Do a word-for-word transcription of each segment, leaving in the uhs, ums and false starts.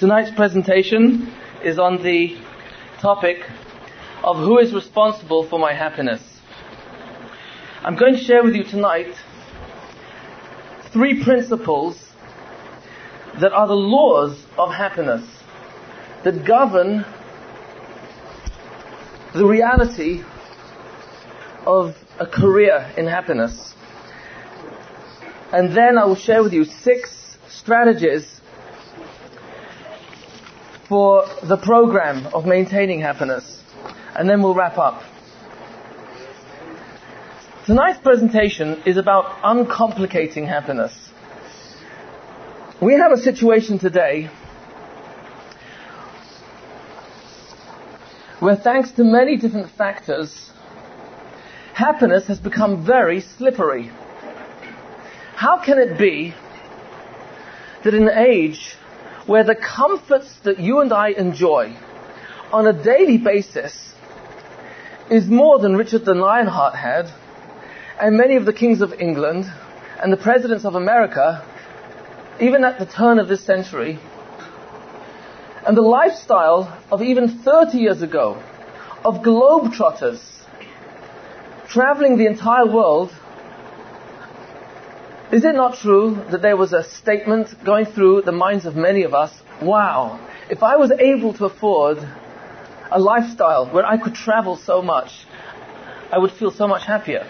Tonight's presentation is on the topic of who is responsible for my happiness. I'm going to share with you tonight three principles that are the laws of happiness that govern the reality of a career in happiness. And then I will share with you six strategies for the program of maintaining happiness. And then we'll wrap up. Tonight's presentation is about uncomplicating happiness. We have a situation today where, thanks to many different factors, happiness has become very slippery. How can it be that in an age where the comforts that you and I enjoy on a daily basis is more than Richard the Lionheart had, and many of the kings of England, and the presidents of America, even at the turn of this century, and the lifestyle of even thirty years ago, of globetrotters, traveling the entire world, is it not true that there was a statement going through the minds of many of us, wow, if I was able to afford a lifestyle where I could travel so much, I would feel so much happier.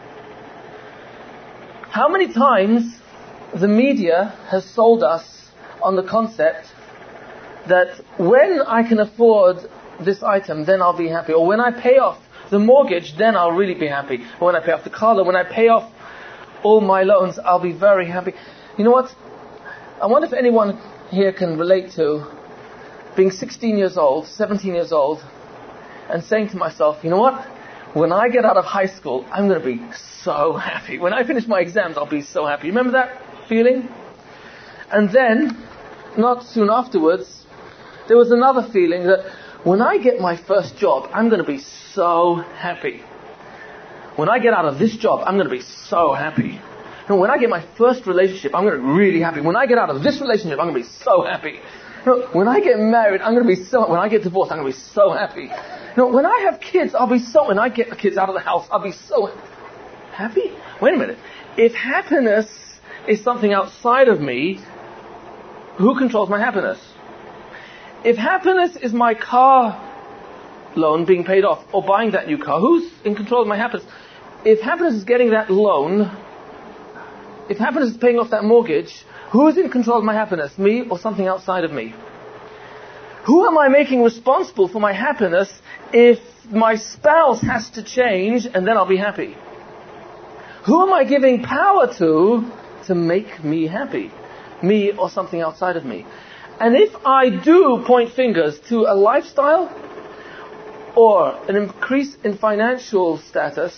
How many times the media has sold us on the concept that when I can afford this item, then I'll be happy. Or when I pay off the mortgage, then I'll really be happy. Or when I pay off the car loan, when I pay off all my loans, I'll be very happy. You know what? I wonder if anyone here can relate to being sixteen years old, seventeen years old, and saying to myself, you know what? When I get out of high school, I'm going to be so happy. When I finish my exams, I'll be so happy. Remember that feeling? And then, not soon afterwards, there was another feeling that when I get my first job, I'm going to be so happy. When I get out of this job, I'm going to be so happy. And when I get my first relationship, I'm going to be really happy. When I get out of this relationship, I'm going to be so happy. You know, when I get married, I'm going to be so, when I get divorced, I'm going to be so happy. You know, when I have kids, I'll be so, when I get the kids out of the house, I'll be so happy. Wait a minute. If happiness is something outside of me, who controls my happiness? If happiness is my car loan being paid off or buying that new car, who's in control of my happiness? If happiness is getting that loan, if happiness is paying off that mortgage, who is in control of my happiness? Me or something outside of me? Who am I making responsible for my happiness if my spouse has to change and then I'll be happy? Who am I giving power to to make me happy? Me or something outside of me? And if I do point fingers to a lifestyle or an increase in financial status,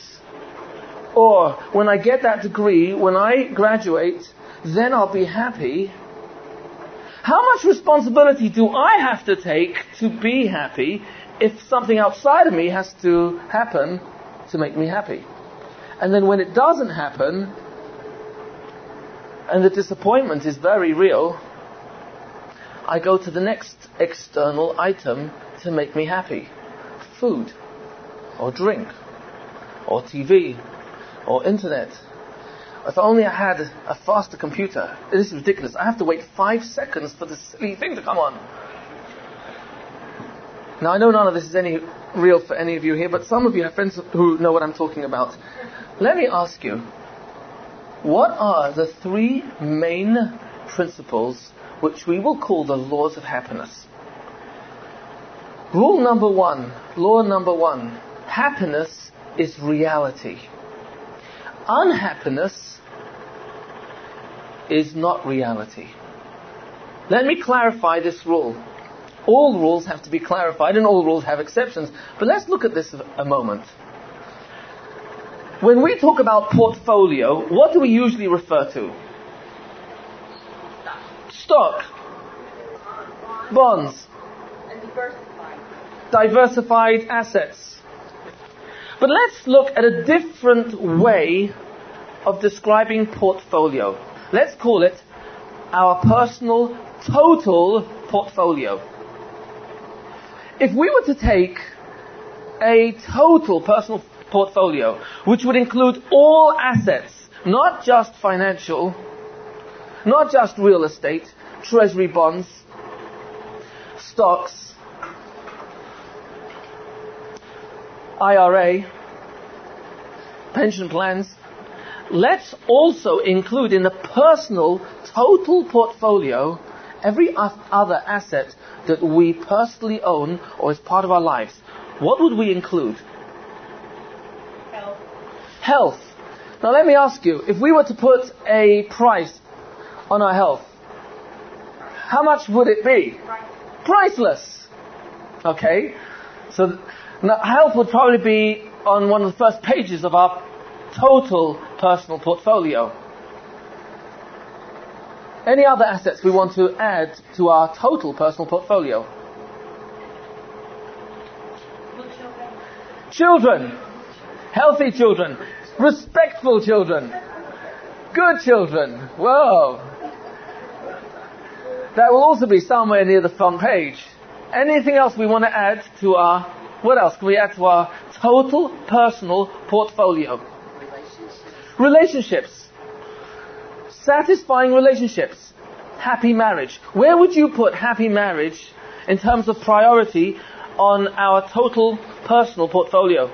or when I get that degree, when I graduate, then I'll be happy. How much responsibility do I have to take to be happy if something outside of me has to happen to make me happy? And then when it doesn't happen, and the disappointment is very real, I go to the next external item to make me happy. Food, or drink, or T V, or internet. If only I had a faster computer. This is ridiculous. I have to wait five seconds for this silly thing to come on. Now, I know none of this is any real for any of you here, but some of you have friends who know what I'm talking about. Let me ask you, what are the three main principles which we will call the laws of happiness? Rule number one, law number one, happiness is reality. Unhappiness is not reality. Let me clarify this rule. All rules have to be clarified and all rules have exceptions. But let's look at this a moment. When we talk about portfolio, what do we usually refer to? Stock. Bonds. Diversified assets. But let's look at a different way of describing portfolio. Let's call it our personal total portfolio. If we were to take a total personal portfolio, which would include all assets, not just financial, not just real estate, treasury bonds, stocks, I R A, pension plans, let's also include in the personal total portfolio every other asset that we personally own or is part of our lives. What would we include? Health. Health. Now let me ask you, if we were to put a price on our health, how much would it be? Priceless. Okay? So now health would probably be on one of the first pages of our total personal portfolio. Any other assets we want to add to our total personal portfolio? Children. Healthy children. Respectful children. Good children. Whoa. That will also be somewhere near the front page. Anything else we want to add to our... What else can we add to our total personal portfolio? Relationships. Relationships. Satisfying relationships. Happy marriage. Where would you put happy marriage in terms of priority on our total personal portfolio?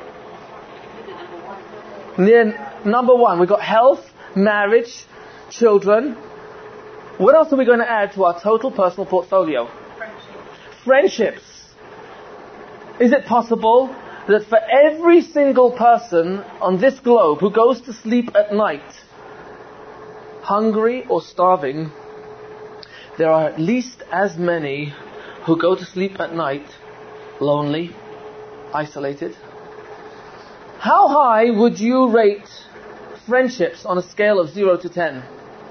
Near number one, we've got health, marriage, children. What else are we going to add to our total personal portfolio? Friendships. Friendships. Is it possible that for every single person on this globe who goes to sleep at night, hungry or starving, there are at least as many who go to sleep at night lonely, isolated? How high would you rate friendships on a scale of zero to ten?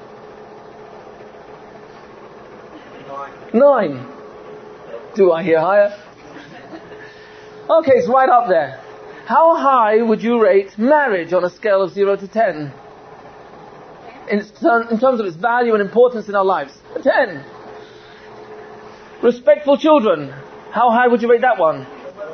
Nine. Nine. Do I hear higher? Okay, it's right up there. How high would you rate marriage on a scale of zero to ten? In, in terms of its value and importance in our lives? ten. Respectful children. How high would you rate that one?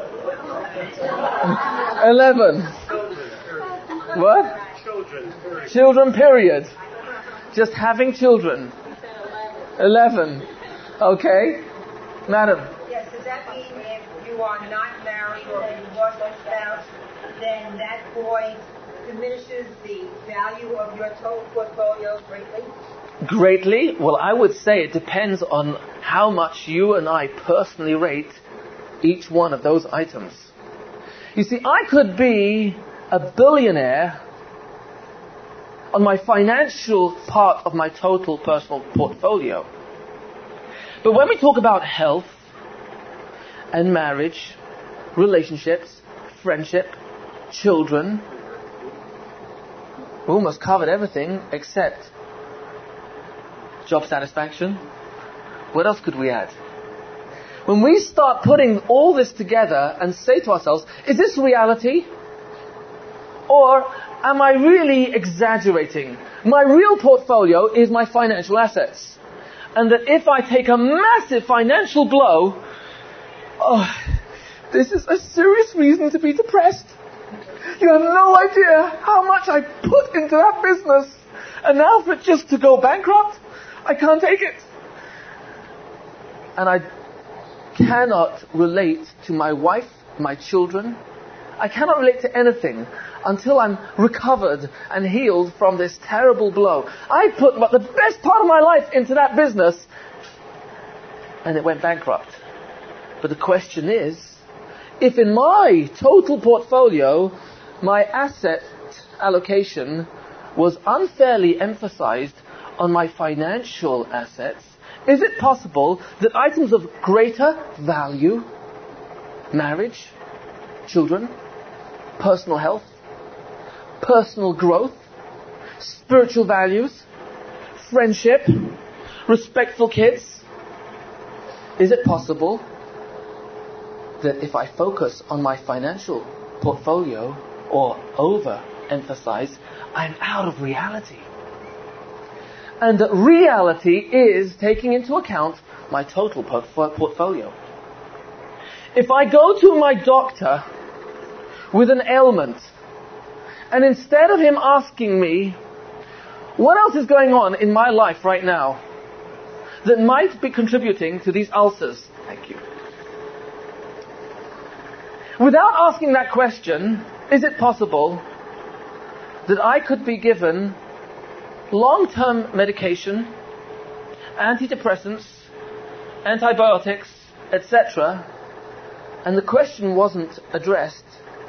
eleven. What? Children, period. Children, period. Just having children. eleven. Okay. Madam. Yes, does that mean if you are not married or if you lost a spouse, then that boy diminishes the value of your total portfolio greatly? Greatly? Well, I would say it depends on how much you and I personally rate each one of those items. You see, I could be a billionaire on my financial part of my total personal portfolio. But when we talk about health and marriage, relationships, friendship, children, we almost covered everything except job satisfaction. What else could we add? When we start putting all this together and say to ourselves, is this reality? Or am I really exaggerating? My real portfolio is my financial assets. And that if I take a massive financial blow, oh, this is a serious reason to be depressed. You have no idea how much I put into that business. And now for it just to go bankrupt, I can't take it. And I cannot relate to my wife, my children. I cannot relate to anything until I'm recovered and healed from this terrible blow. I put the best part of my life into that business and it went bankrupt. But the question is, if in my total portfolio my asset allocation was unfairly emphasized on my financial assets, is it possible that items of greater value, marriage, children, personal health, personal growth, spiritual values, friendship, respectful kids, is it possible that if I focus on my financial portfolio or overemphasize, I'm out of reality? and that reality is taking into account my total portfolio. If I go to my doctor with an ailment, and instead of him asking me, what else is going on in my life right now that might be contributing to these ulcers? Thank you. Without asking that question, is it possible that I could be given long-term medication, antidepressants, antibiotics, et cetera, and the question wasn't addressed?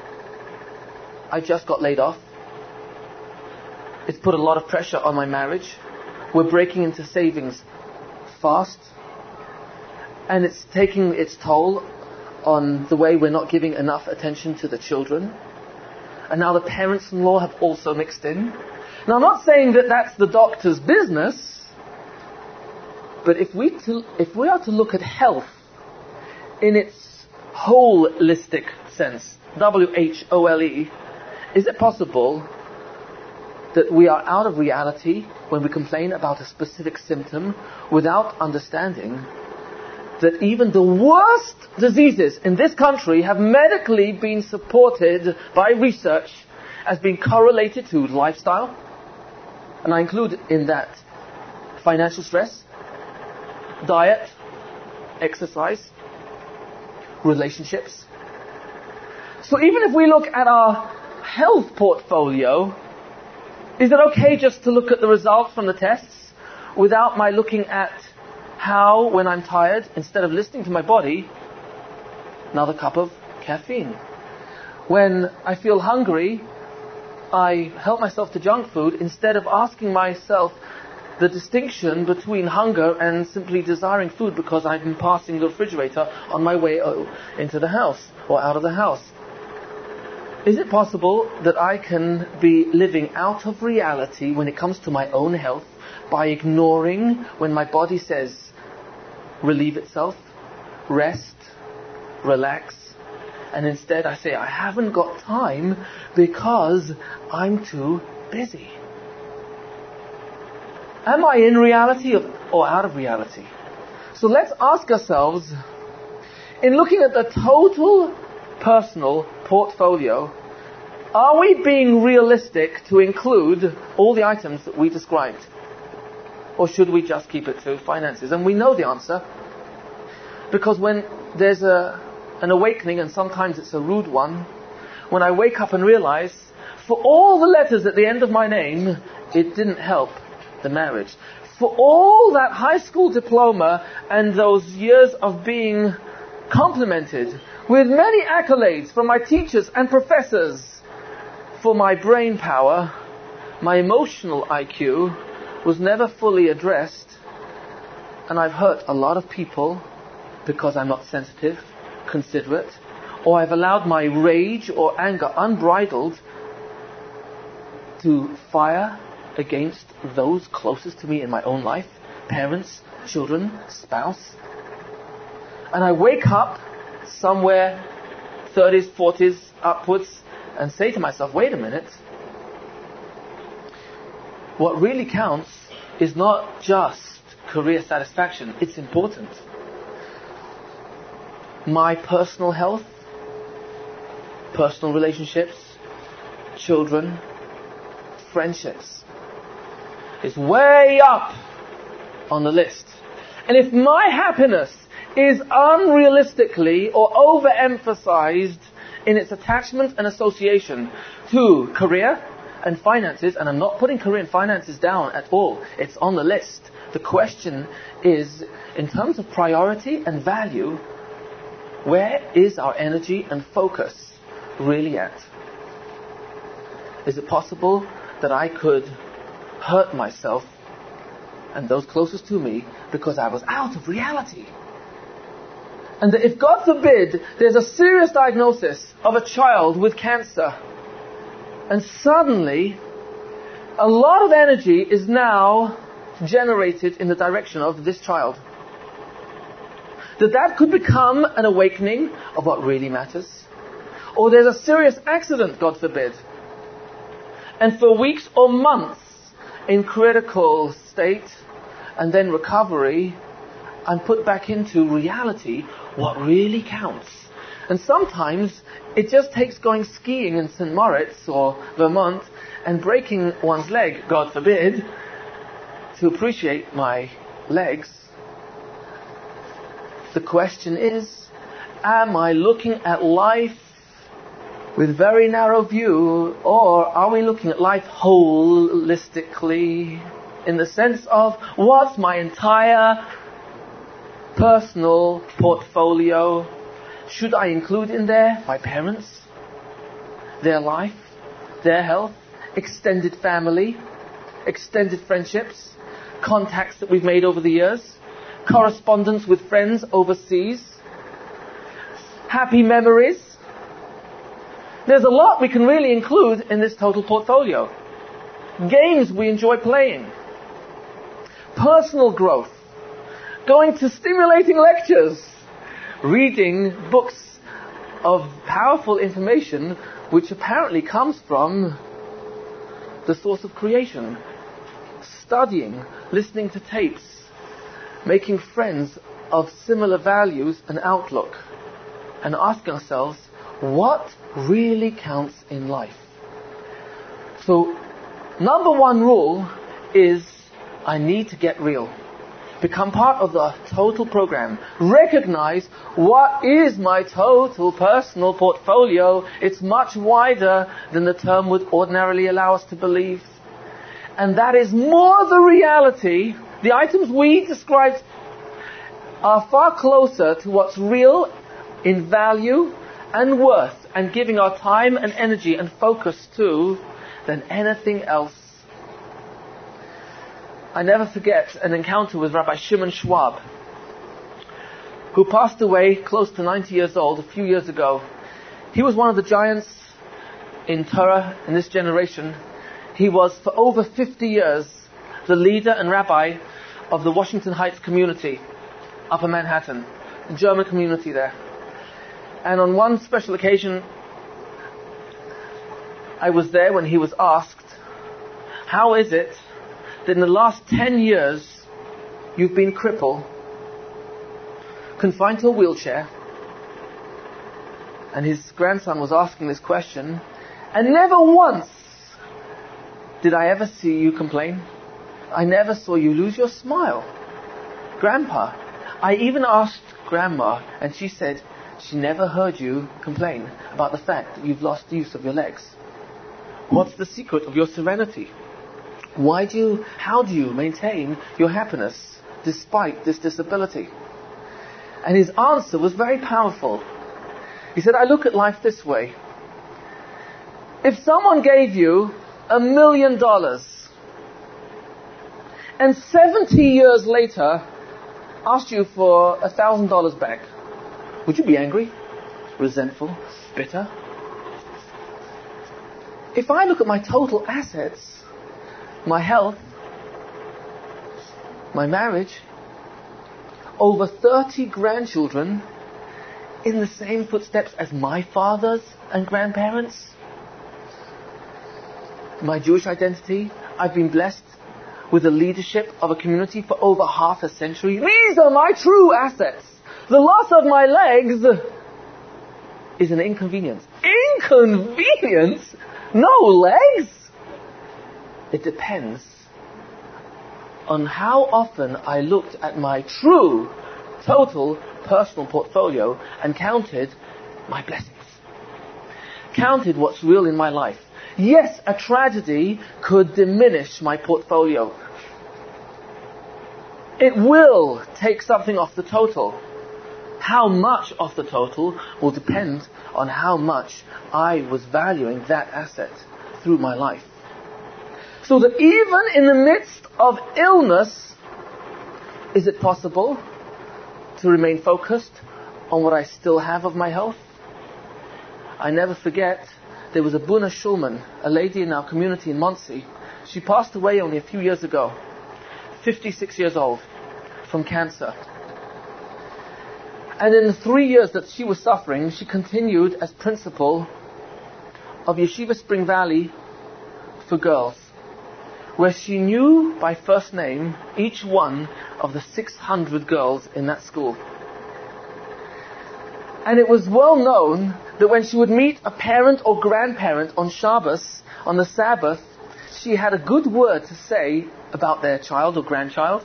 I just got laid off. It's put a lot of pressure on my marriage. We're breaking into savings fast. And it's taking its toll on the way we're not giving enough attention to the children. And now the parents-in-law have also mixed in. Now I'm not saying that that's the doctor's business, but if we to, if we are to look at health in its holistic sense, W H O L E, is it possible that we are out of reality when we complain about a specific symptom without understanding that even the worst diseases in this country have medically been supported by research as being correlated to lifestyle? And I include in that financial stress, diet, exercise, relationships. So even if we look at our health portfolio, is it okay just to look at the results from the tests without my looking at how, when I'm tired, instead of listening to my body, another cup of caffeine? When I feel hungry, I help myself to junk food instead of asking myself the distinction between hunger and simply desiring food because I've been passing the refrigerator on my way into the house or out of the house. Is it possible that I can be living out of reality when it comes to my own health by ignoring when my body says relieve itself, rest, relax, and instead I say I haven't got time because I'm too busy? Am I in reality or out of reality? So let's ask ourselves, in looking at the total personal portfolio, are we being realistic to include all the items that we described? Or should we just keep it to finances? And we know the answer, because when there's a, an awakening, and sometimes it's a rude one, when I wake up and realize, for all the letters at the end of my name, it didn't help the marriage. For all that high school diploma and those years of being complimented with many accolades from my teachers and professors, for my brain power, my emotional I Q was never fully addressed, and I've hurt a lot of people because I'm not sensitive, considerate, or I've allowed my rage or anger unbridled to fire against those closest to me in my own life, parents, children, spouse. And I wake up somewhere thirties, forties, upwards, and say to myself, wait a minute, what really counts is not just career satisfaction, it's important. My personal health, personal relationships, children, friendships is way up on the list. And if my happiness is unrealistically or overemphasized in its attachment and association to career and finances, and I'm not putting career and finances down at all, it's on the list. The question is, in terms of priority and value, where is our energy and focus really at? Is it possible that I could hurt myself and those closest to me because I was out of reality? And that if, God forbid, there's a serious diagnosis of a child with cancer, and suddenly a lot of energy is now generated in the direction of this child, that that could become an awakening of what really matters. Or there's a serious accident, God forbid, and for weeks or months in critical state and then recovery, I'm put back into reality, what really counts. And sometimes it just takes going skiing in Saint Moritz or Vermont and breaking one's leg, God forbid, to appreciate my legs. The question is, am I looking at life with very narrow view, or are we looking at life holistically in the sense of what's my entire personal portfolio? Should I include in there my parents, their life, their health, extended family, extended friendships, contacts that we've made over the years, correspondence with friends overseas, happy memories? There's a lot we can really include in this total portfolio. Games we enjoy playing, personal growth, going to stimulating lectures, reading books of powerful information which apparently comes from the source of creation, studying, listening to tapes, making friends of similar values and outlook, and asking ourselves, what really counts in life? So, number one rule is I need to get real. Become part of the total program. Recognize what is my total personal portfolio. It's much wider than the term would ordinarily allow us to believe. And that is more the reality. The items we described are far closer to what's real in value and worth and giving our time and energy and focus to than anything else. I never forget an encounter with Rabbi Shimon Schwab, who passed away close to ninety years old a few years ago. He was one of the giants in Torah in this generation. He was for over fifty years the leader and rabbi of the Washington Heights community, Upper Manhattan, the German community there. And on one special occasion, I was there when he was asked, how is it that in the last ten years you've been crippled, confined to a wheelchair? And his grandson was asking this question, and never once did I ever see you complain. I never saw you lose your smile. Grandpa, I even asked Grandma, and she said she never heard you complain about the fact that you've lost use of your legs. What's the secret of your serenity? Why do you, how do you maintain your happiness despite this disability? And his answer was very powerful. He said, I look at life this way. If someone gave you a million dollars and seventy years later asked you for a thousand dollars back, would you be angry, resentful, bitter? If I look at my total assets, my health, my marriage, over thirty grandchildren in the same footsteps as my fathers and grandparents, my Jewish identity, I've been blessed with the leadership of a community for over half a century. These are my true assets. The loss of my legs is an inconvenience. Inconvenience? No legs? It depends on how often I looked at my true, total personal portfolio and counted my blessings. Counted what's real in my life. Yes, a tragedy could diminish my portfolio. It will take something off the total. How much off the total will depend on how much I was valuing that asset through my life. So that even in the midst of illness, is it possible to remain focused on what I still have of my health? I never forget, there was a Buna Shulman, a lady in our community in Monsey. She passed away only a few years ago, fifty-six years old, from cancer. And in the three years that she was suffering, she continued as principal of Yeshiva Spring Valley for girls, where she knew by first name each one of the six hundred girls in that school. And it was well known that when she would meet a parent or grandparent on Shabbos, on the Sabbath, she had a good word to say about their child or grandchild.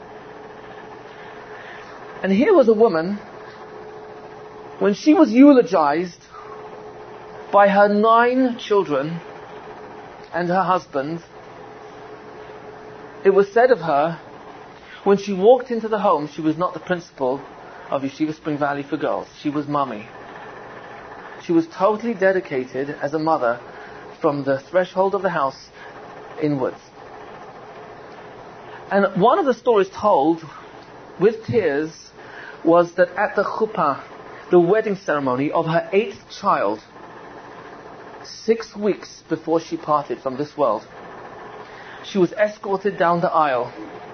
And here was a woman, when she was eulogized by her nine children and her husband, it was said of her, when she walked into the home, she was not the principal of Yeshiva Spring Valley for Girls. She was mommy. She was totally dedicated as a mother from the threshold of the house inwards. And one of the stories told with tears was that at the chuppah, the wedding ceremony of her eighth child, six weeks before she parted from this world, she was escorted down the aisle.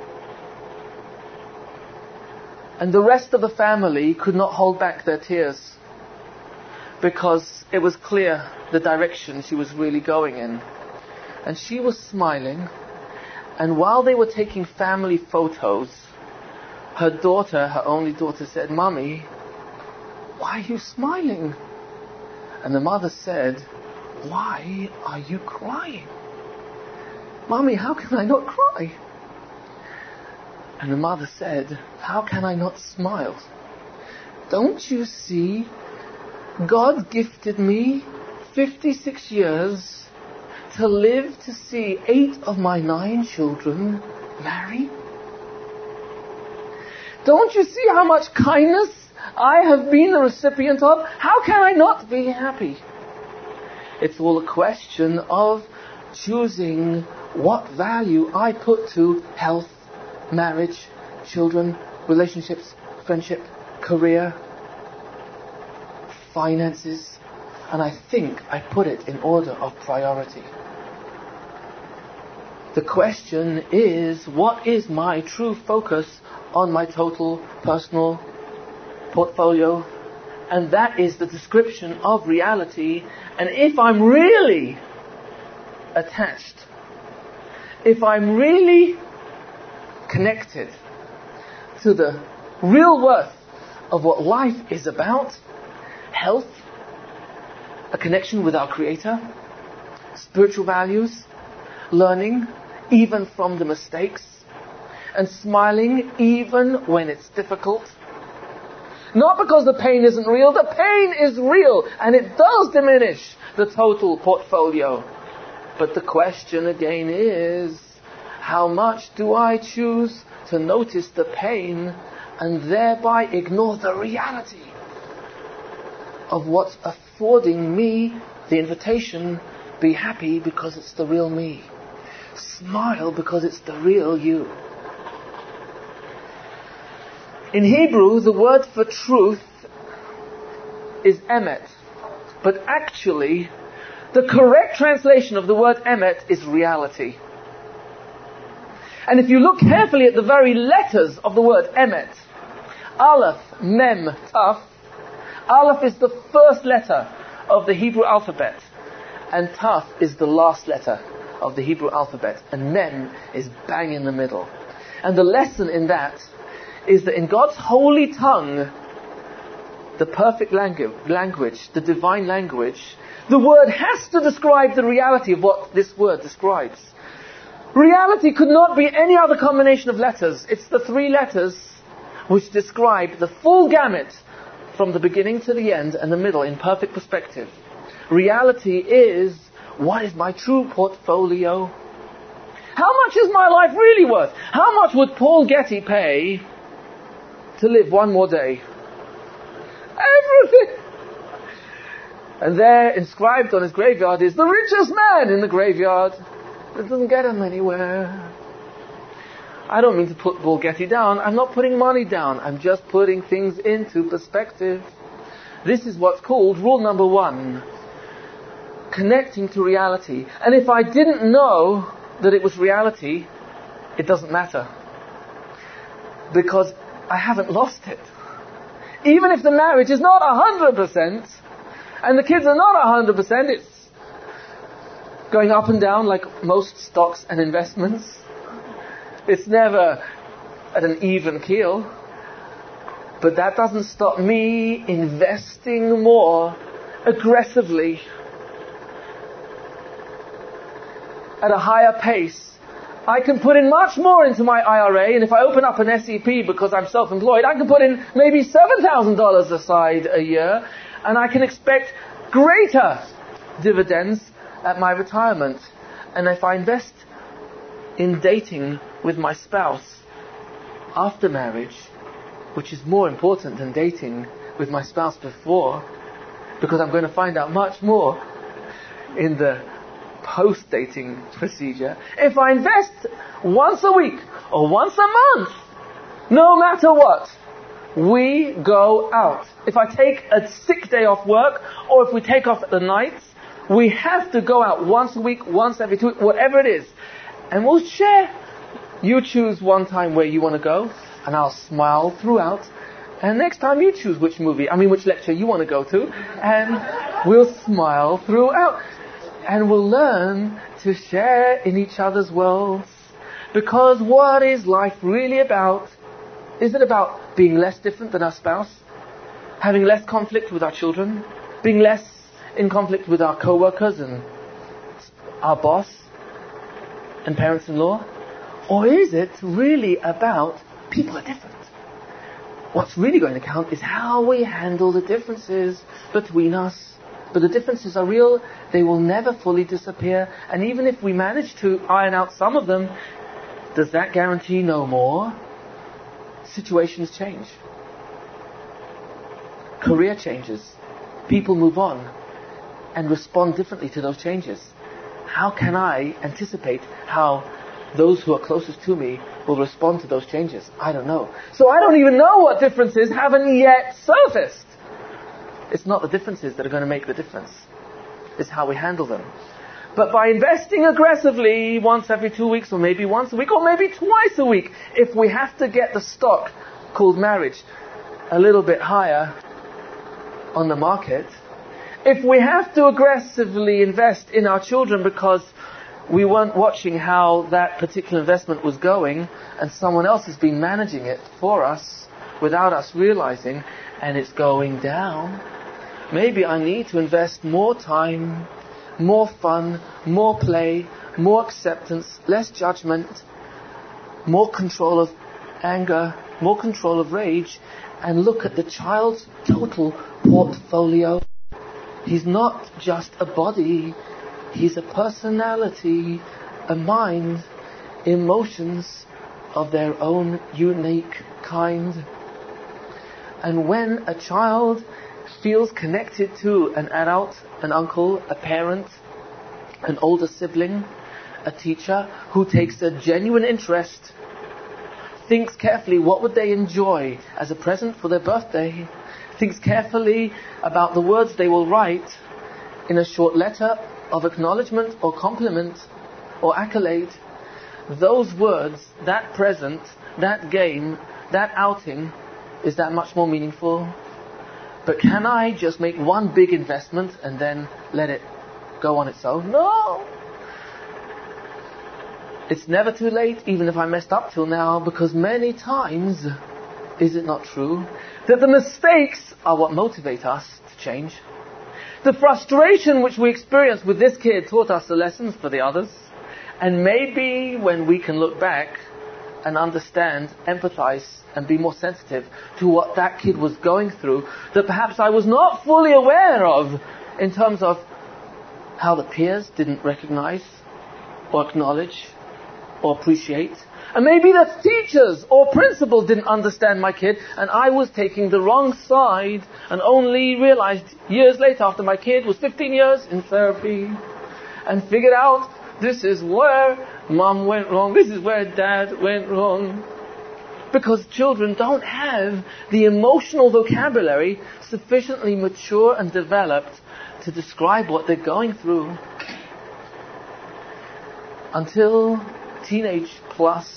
And the rest of the family could not hold back their tears because it was clear the direction she was really going in. And she was smiling, and while they were taking family photos, her daughter, her only daughter, said, "Mommy, why are you smiling?" And the mother said, "Why are you crying?" "Mommy, how can I not cry?" And the mother said, "How can I not smile? Don't you see, God gifted me fifty-six years to live to see eight of my nine children marry? Don't you see how much kindness I have been the recipient of? How can I not be happy?" It's all a question of choosing what value I put to health, marriage, children, relationships, friendship, career, finances, and I think I put it in order of priority. The question is, what is my true focus on my total personal portfolio? And that is the description of reality. And if I'm really attached, if I'm really connected to the real worth of what life is about, health, a connection with our Creator, spiritual values, learning even from the mistakes, and smiling even when it's difficult. Not because the pain isn't real, the pain is real, and it does diminish the total portfolio. But the question again is, how much do I choose to notice the pain and thereby ignore the reality of what's affording me the invitation, be happy because it's the real me. Smile because it's the real you. In Hebrew, the word for truth is emet. But actually, the correct translation of the word emet is reality. And if you look carefully at the very letters of the word emet, Aleph, Mem, Taf, Aleph is the first letter of the Hebrew alphabet, and Taf is the last letter of the Hebrew alphabet, and Mem is bang in the middle. And the lesson in that is that in God's holy tongue, the perfect langu- language, the divine language, the word has to describe the reality of what this word describes. Reality could not be any other combination of letters. It's the three letters which describe the full gamut from the beginning to the end and the middle in perfect perspective. Reality is, what is my true portfolio? How much is my life really worth? How much would Paul Getty pay to live one more day? Everything! And there, inscribed on his graveyard, is the richest man in the graveyard. It doesn't get him anywhere. I don't mean to put Paul Getty down. I'm not putting money down. I'm just putting things into perspective. This is what's called rule number one. Connecting to reality. And if I didn't know that it was reality, it doesn't matter. Because I haven't lost it. Even if the marriage is not one hundred percent, and the kids are not one hundred percent, it's going up and down like most stocks and investments. It's never at an even keel. But that doesn't stop me investing more aggressively at a higher pace. I can put in much more into my I R A, and if I open up an S E P because I'm self-employed, I can put in maybe seven thousand dollars aside a year, and I can expect greater dividends at my retirement. And if I invest in dating with my spouse after marriage, which is more important than dating with my spouse before, because I'm going to find out much more in the post-dating procedure. If I invest once a week or once a month, no matter what, we go out. If I take a sick day off work, or if we take off at the nights, we have to go out once a week, once every two weeks, whatever it is. And we'll share. You choose one time where you want to go, and I'll smile throughout. And next time you choose which movie, I mean which lecture you want to go to, and we'll smile throughout. And we'll learn to share in each other's worlds. Because what is life really about? Is it about being less different than our spouse? Having less conflict with our children? Being less in conflict with our co-workers and our boss and parents-in-law? Or is it really about people are different? What's really going to count is how we handle the differences between us. But the differences are real. They will never fully disappear. And even if we manage to iron out some of them, does that guarantee no more? Situations change. Career changes. People move on and respond differently to those changes. How can I anticipate how those who are closest to me will respond to those changes? I don't know. So I don't even know what differences haven't yet surfaced. It's not the differences that are going to make the difference. It's how we handle them. But by investing aggressively once every two weeks, or maybe once a week, or maybe twice a week, if we have to get the stock called marriage a little bit higher on the market, if we have to aggressively invest in our children because we weren't watching how that particular investment was going, and someone else has been managing it for us without us realizing, and it's going down, maybe I need to invest more time, more fun, more play, more acceptance, less judgment, more control of anger, more control of rage, and look at the child's total portfolio. He's not just a body, he's a personality, a mind, emotions of their own unique kind. And when a child feels connected to an adult, an uncle, a parent, an older sibling, a teacher who takes a genuine interest, thinks carefully what would they enjoy as a present for their birthday, thinks carefully about the words they will write in a short letter of acknowledgement or compliment or accolade, those words, that present, that game, that outing, is that much more meaningful? But can I just make one big investment and then let it go on its own? No! It's never too late, even if I messed up till now, because many times, is it not true, that the mistakes are what motivate us to change? The frustration which we experienced with this kid taught us the lessons for the others. And maybe when we can look back and understand, empathize, and be more sensitive to what that kid was going through, that perhaps I was not fully aware of, in terms of how the peers didn't recognize or acknowledge or appreciate. And maybe the teachers or principals didn't understand my kid, and I was taking the wrong side, and only realized years later, after my kid was fifteen years in therapy, and figured out this is where mom went wrong, this is where dad went wrong. Because children don't have the emotional vocabulary sufficiently mature and developed to describe what they're going through until teenage plus.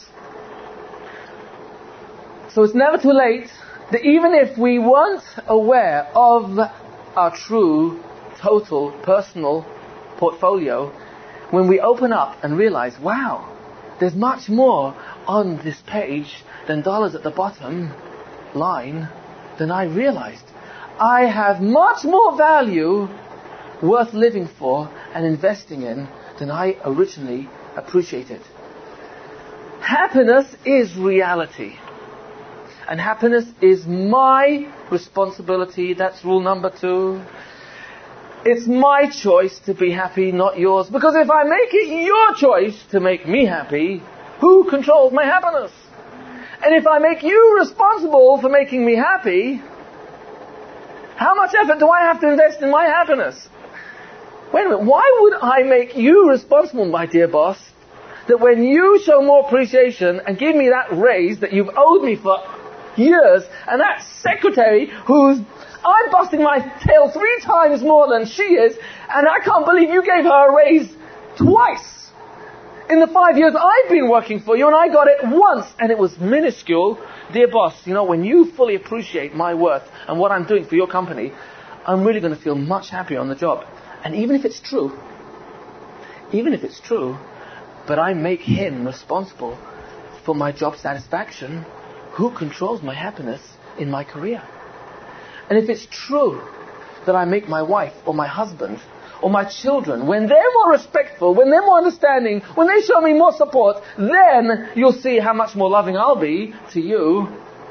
So it's never too late that even if we weren't aware of our true, total, personal portfolio, when we open up and realize, wow, there's much more on this page than dollars at the bottom line than I realized. I have much more value worth living for and investing in than I originally appreciated. Happiness is reality. And happiness is my responsibility. That's rule number two. It's my choice to be happy, not yours. Because if I make it your choice to make me happy, who controls my happiness? And if I make you responsible for making me happy, how much effort do I have to invest in my happiness? Wait a minute, why would I make you responsible, my dear boss, that when you show more appreciation and give me that raise that you've owed me for years, and that secretary who's, I'm busting my tail three times more than she is, and I can't believe you gave her a raise twice in the five years I've been working for you, and I got it once, and it was minuscule. Dear boss, you know, when you fully appreciate my worth and what I'm doing for your company, I'm really going to feel much happier on the job. And even if it's true, even if it's true, but I make him responsible for my job satisfaction, who controls my happiness in my career? And if it's true that I make my wife or my husband or my children, when they're more respectful, when they're more understanding, when they show me more support, then you'll see how much more loving I'll be to you.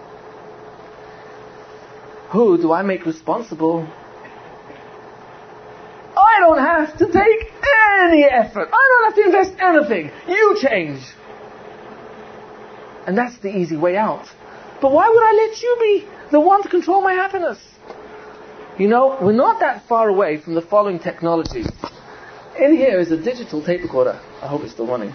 Who do I make responsible? I don't have to take any effort. I don't have to invest anything. You change. And that's the easy way out. But why would I let you be the one to control my happiness? You know, we're not that far away from the following technology. In here is a digital tape recorder. I hope it's still running.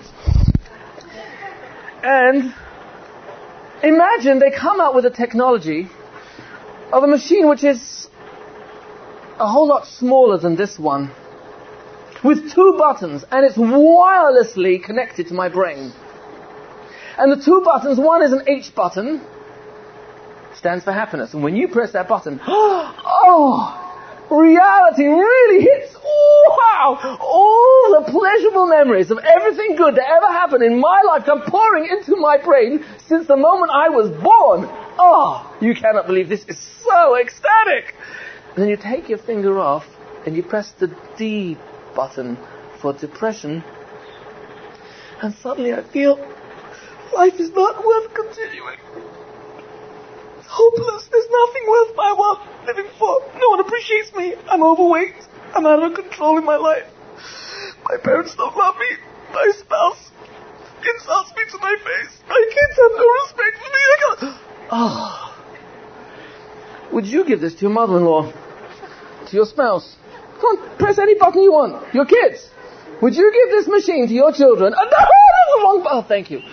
And imagine they come out with a technology of a machine which is a whole lot smaller than this one, with two buttons, and it's wirelessly connected to my brain. And the two buttons, one is an H button, stands for happiness. And when you press that button, oh, reality really hits. Oh, wow! All the pleasurable memories of everything good that ever happened in my life come pouring into my brain since the moment I was born. Oh, you cannot believe this is so ecstatic. And then you take your finger off and you press the D button for depression. And suddenly I feel life is not worth continuing. It's hopeless. There's nothing worth my while living for. No one appreciates me. I'm overweight. I'm out of control in my life. My parents don't love me. My spouse insults me to my face. My kids have no respect for me. I can't... Oh. Would you give this to your mother-in-law? To your spouse? Come on, press any button you want. Your kids? Would you give this machine to your children? Oh, no, that's the wrong button. Oh, thank you.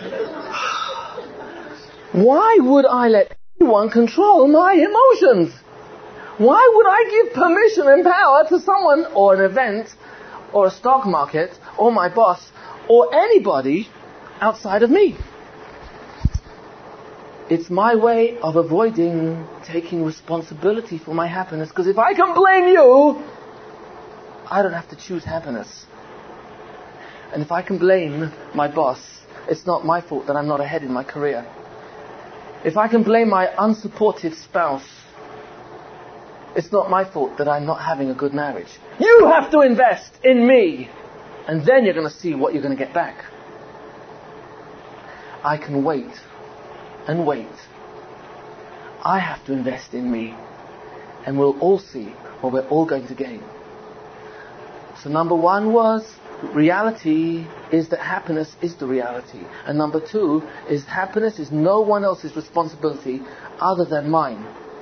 Why would I let anyone control my emotions? Why would I give permission and power to someone or an event or a stock market or my boss or anybody outside of me? It's my way of avoiding taking responsibility for my happiness, because if I can blame you, I don't have to choose happiness. And if I can blame my boss, it's not my fault that I'm not ahead in my career. If I can blame my unsupportive spouse, it's not my fault that I'm not having a good marriage. You have to invest in me, and then you're going to see what you're going to get back. I can wait and wait. I have to invest in me, and we'll all see what we're all going to gain. So number one was, reality is that happiness is the reality. And number two is, happiness is no one else's responsibility other than mine.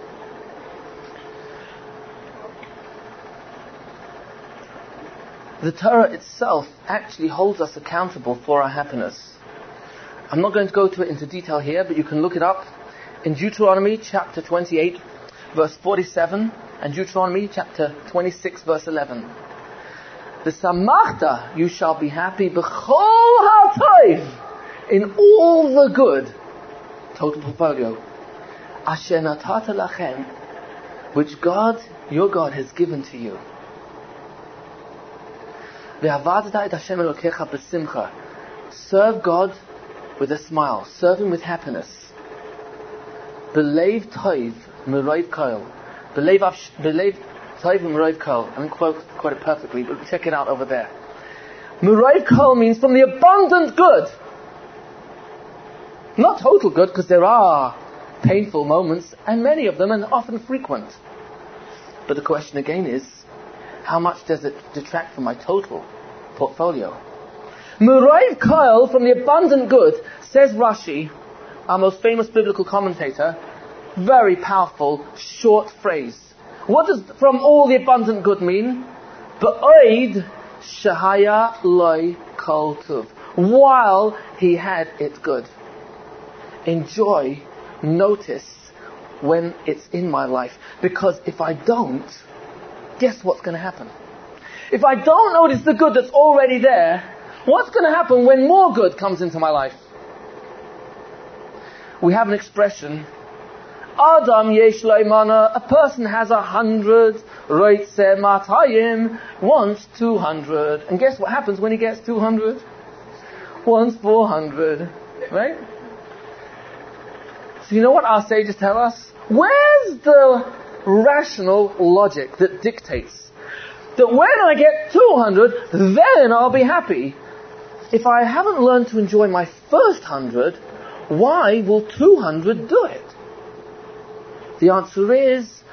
The Torah itself actually holds us accountable for our happiness. I'm not going to go to it into detail here, but you can look it up in Deuteronomy chapter twenty-eight, verse forty-seven, and Deuteronomy chapter twenty-six, verse eleven. V'samachta, you shall be happy, b'chol ha'tov, in all the good, total portfolio, asher natata lachem, which God, your God, has given to you. Ve'avadta et Hashem Elokecha b'simcha. Serve God with a smile. Serve Him with happiness. Belev toiv m'roiv kol. Belev toiv m'roiv kol. I didn't quote, quote it perfectly, but check it out over there. M'roiv kol means from the abundant good. Not total good, because there are painful moments, and many of them, and often frequent. But the question again is, how much does it detract from my total portfolio? M'roiv kol, from the abundant good, says Rashi, our most famous biblical commentator, very powerful, short phrase. What does from all the abundant good mean? Ba'oid shahaya loy kol tuv. While he had it good. Enjoy, notice when it's in my life. Because if I don't, guess what's going to happen? If I don't notice the good that's already there, what's going to happen when more good comes into my life? We have an expression, Adam yesh lo imana, a person has a hundred, roitze matayim, wants two hundred. And guess what happens when he gets two hundred? Wants four hundred. Right? So you know what our sages tell us? Where's the rational logic that dictates that when I get two hundred, then I'll be happy? If I haven't learned to enjoy my first hundred, why will two hundred do it? The answer is,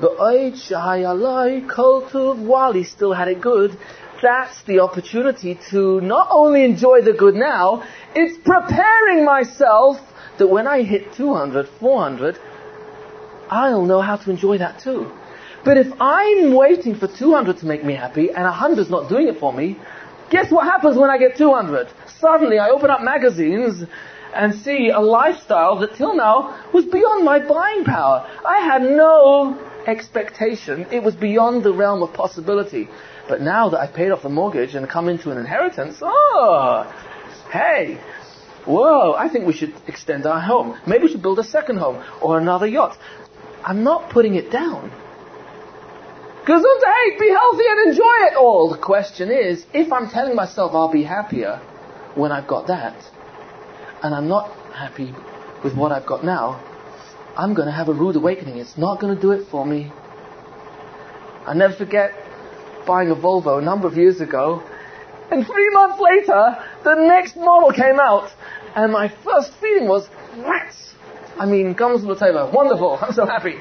while he still had it good, that's the opportunity to not only enjoy the good now, it's preparing myself that when I hit two hundred, four hundred, I'll know how to enjoy that too. But if I'm waiting for two hundred to make me happy and one hundred's not doing it for me, guess what happens when I get two hundred? Suddenly I open up magazines and see a lifestyle that till now was beyond my buying power. I had no expectation. It was beyond the realm of possibility. But now that I've paid off the mortgage and come into an inheritance, oh, hey, whoa, I think we should extend our home. Maybe we should build a second home or another yacht. I'm not putting it down. Gesundheit, be healthy and enjoy it all. The question is, if I'm telling myself I'll be happier when I've got that, and I'm not happy with what I've got now, I'm going to have a rude awakening. It's not going to do it for me. I'll never forget buying a Volvo a number of years ago, and three months later, the next model came out, and my first feeling was, rats! I mean, gums on the table. Wonderful. I'm so happy.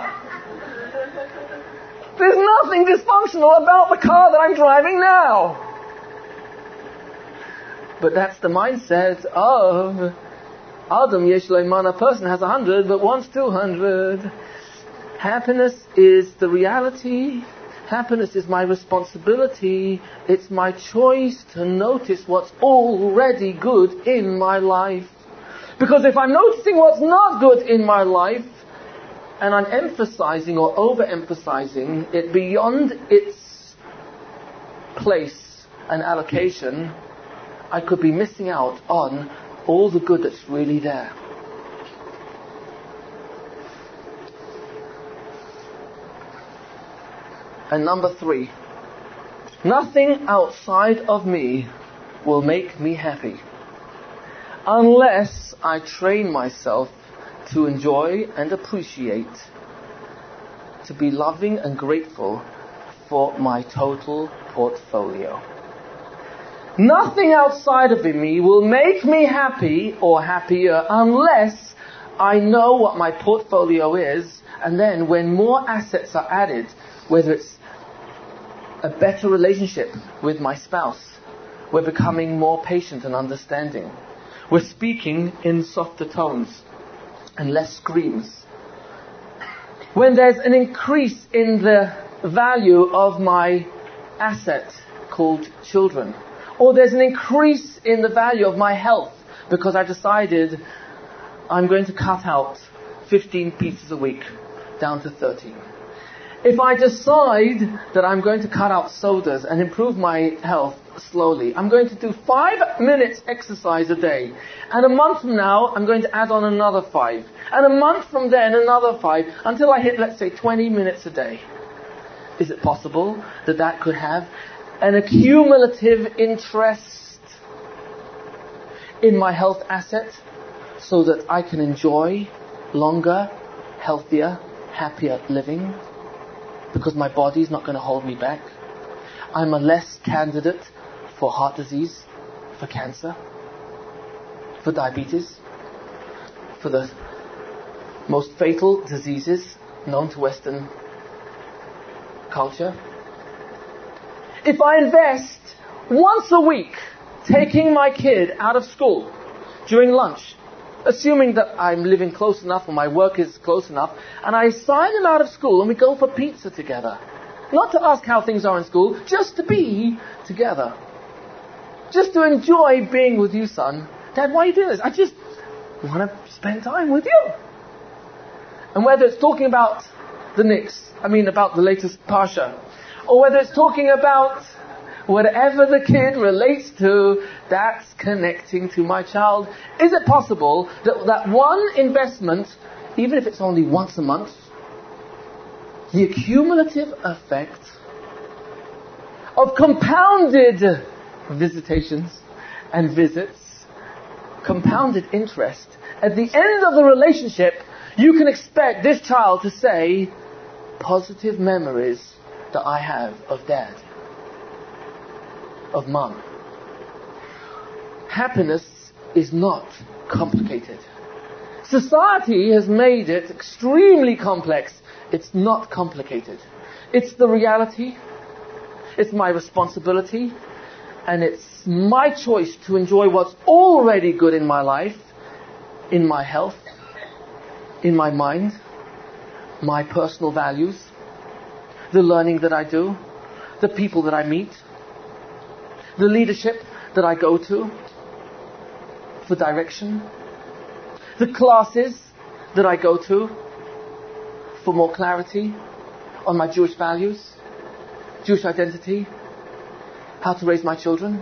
There's nothing dysfunctional about the car that I'm driving now. But that's the mindset of Adam yesh lo imana. A person has a hundred but wants two hundred. Happiness is the reality. Happiness is my responsibility. It's my choice to notice what's already good in my life. Because if I'm noticing what's not good in my life, and I'm emphasizing or overemphasizing it beyond its place and allocation, I could be missing out on all the good that's really there. And number three, nothing outside of me will make me happy unless I train myself to enjoy and appreciate, to be loving and grateful for my total portfolio. Nothing outside of me will make me happy or happier unless I know what my portfolio is, and then when more assets are added, whether it's a better relationship with my spouse, we're becoming more patient and understanding, we're speaking in softer tones and less screams. When there's an increase in the value of my asset called children, or there's an increase in the value of my health because I decided I'm going to cut out fifteen pizzas a week down to thirteen. If I decide that I'm going to cut out sodas and improve my health slowly, I'm going to do five minutes exercise a day. And a month from now, I'm going to add on another five. And a month from then, another five, until I hit, let's say, twenty minutes a day. Is it possible that that could have an accumulative interest in my health asset so that I can enjoy longer, healthier, happier living because my body is not going to hold me back. I'm a less candidate for heart disease, for cancer, for diabetes, for the most fatal diseases known to Western culture. If I invest once a week taking my kid out of school during lunch, assuming that I'm living close enough or my work is close enough, and I sign him out of school and we go for pizza together. Not to ask how things are in school, just to be together. Just to enjoy being with you, son. Dad, why are you doing this? I just want to spend time with you. And whether it's talking about the Knicks, I mean about the latest Parsha, or whether it's talking about whatever the kid relates to, that's connecting to my child. Is it possible that that one investment, even if it's only once a month, the accumulative effect of compounded visitations and visits, compounded interest, at the end of the relationship, you can expect this child to say, positive memories that I have of dad, of mom. Happiness is not complicated. Society has made it extremely complex. It's not complicated. It's the reality. It's my responsibility. And it's my choice to enjoy what's already good in my life, in my health, in my mind, my personal values, the learning that I do, the people that I meet, the leadership that I go to for direction, the classes that I go to for more clarity on my Jewish values, Jewish identity, how to raise my children.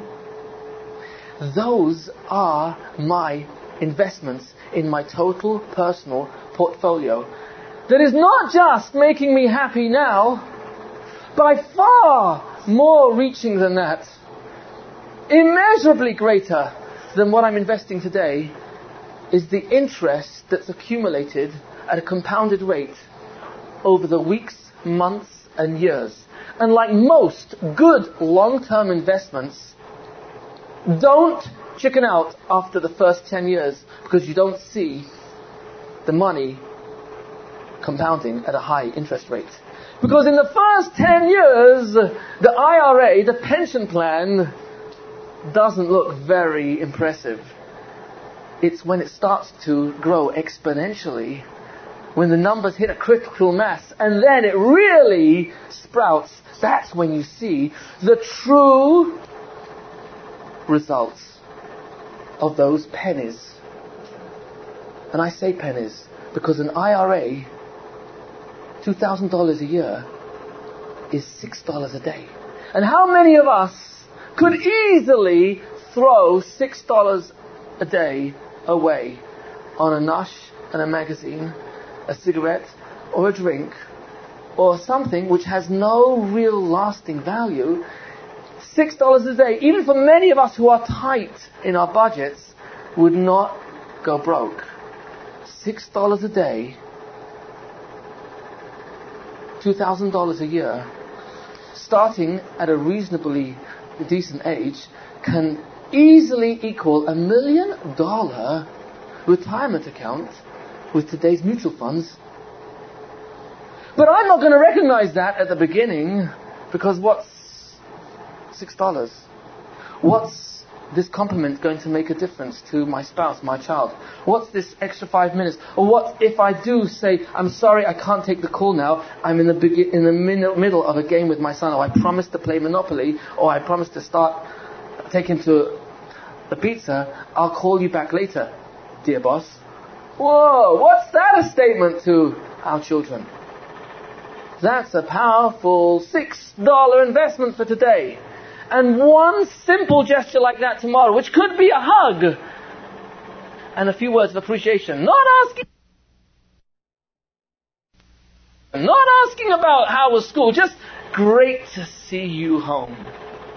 Those are my investments in my total personal portfolio that is not just making me happy now, by far more reaching than that, immeasurably greater than what I'm investing today, is the interest that's accumulated at a compounded rate over the weeks, months, and years. And like most good long-term investments, don't chicken out after the first ten years because you don't see the money compounding at a high interest rate. Because in the first ten years, the I R A, the pension plan, doesn't look very impressive. It's when it starts to grow exponentially, when the numbers hit a critical mass, and then it really sprouts. That's when you see the true results of those pennies. And I say pennies because an I R A, two thousand dollars a year, is six dollars a day. And how many of us could easily throw six dollars a day away on a nush and a magazine, a cigarette or a drink, or something which has no real lasting value? Six dollars a day, even for many of us who are tight in our budgets, would not go broke. Six dollars a day, two thousand dollars a year, starting at a reasonably decent age, can easily equal a million dollar retirement account with today's mutual funds. But I'm not going to recognize that at the beginning, because what's six dollars? What's this compliment going to make a difference to my spouse, my child? What's this extra five minutes? Or what if I do say, I'm sorry, I can't take the call now, I'm in the begi- in the min- middle of a game with my son, or I promised to play Monopoly, or I promised to start, take him to the pizza, I'll call you back later, dear boss. Whoa, what's that a statement to our children? That's a powerful six dollars investment for today. And one simple gesture like that tomorrow, which could be a hug and a few words of appreciation, not asking not asking about how was school, just great to see you home.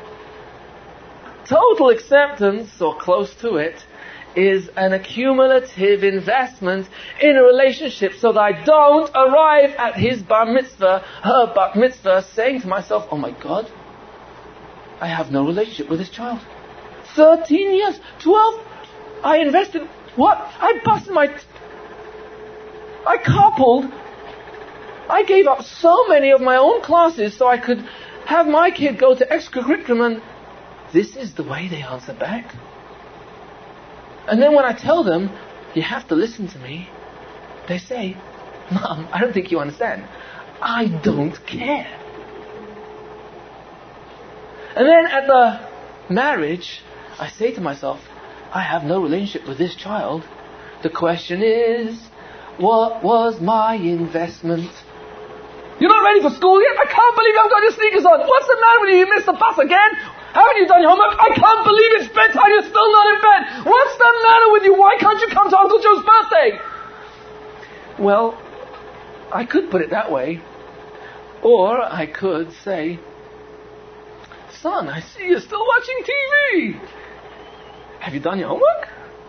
total acceptance, or close to it, is an accumulative investment in a relationship so that I don't arrive at his bar mitzvah, her bar mitzvah, saying to myself, oh my God, I have no relationship with this child. thirteen years, twelve, I invested, what? I busted my, t- I carpooled, I gave up so many of my own classes so I could have my kid go to extracurriculum, and this is the way they answer back. And then when I tell them, you have to listen to me, they say, Mom, I don't think you understand. I don't care. And then at the marriage, I say to myself, I have no relationship with this child. The question is, what was my investment? You're not ready for school yet? I can't believe you haven't got your sneakers on. What's the matter with you? You missed the bus again? Haven't you done your homework? I can't believe it's bedtime. You're still not in bed. What's the matter with you? Why can't you come to Uncle Joe's birthday? Well, I could put it that way. Or I could say, son, I see you're still watching T V. Have you done your homework?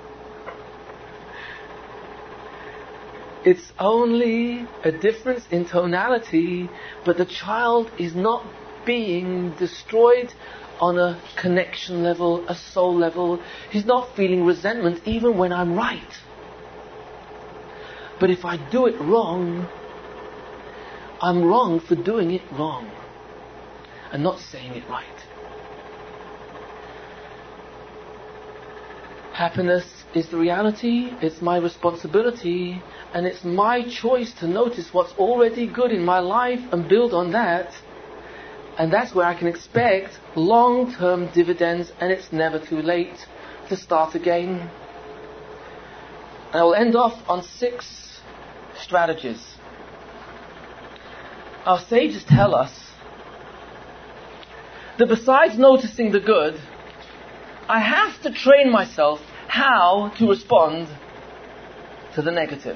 It's only a difference in tonality, but the child is not being destroyed on a connection level, a soul level. He's not feeling resentment even when I'm right. But if I do it wrong, I'm wrong for doing it wrong and not saying it right. Happiness is the reality, it's my responsibility, and it's my choice to notice what's already good in my life and build on that. And that's where I can expect long-term dividends, and it's never too late to start again. And I will end off on six strategies. Our sages tell us that besides noticing the good, I have to train myself how to respond to the negative.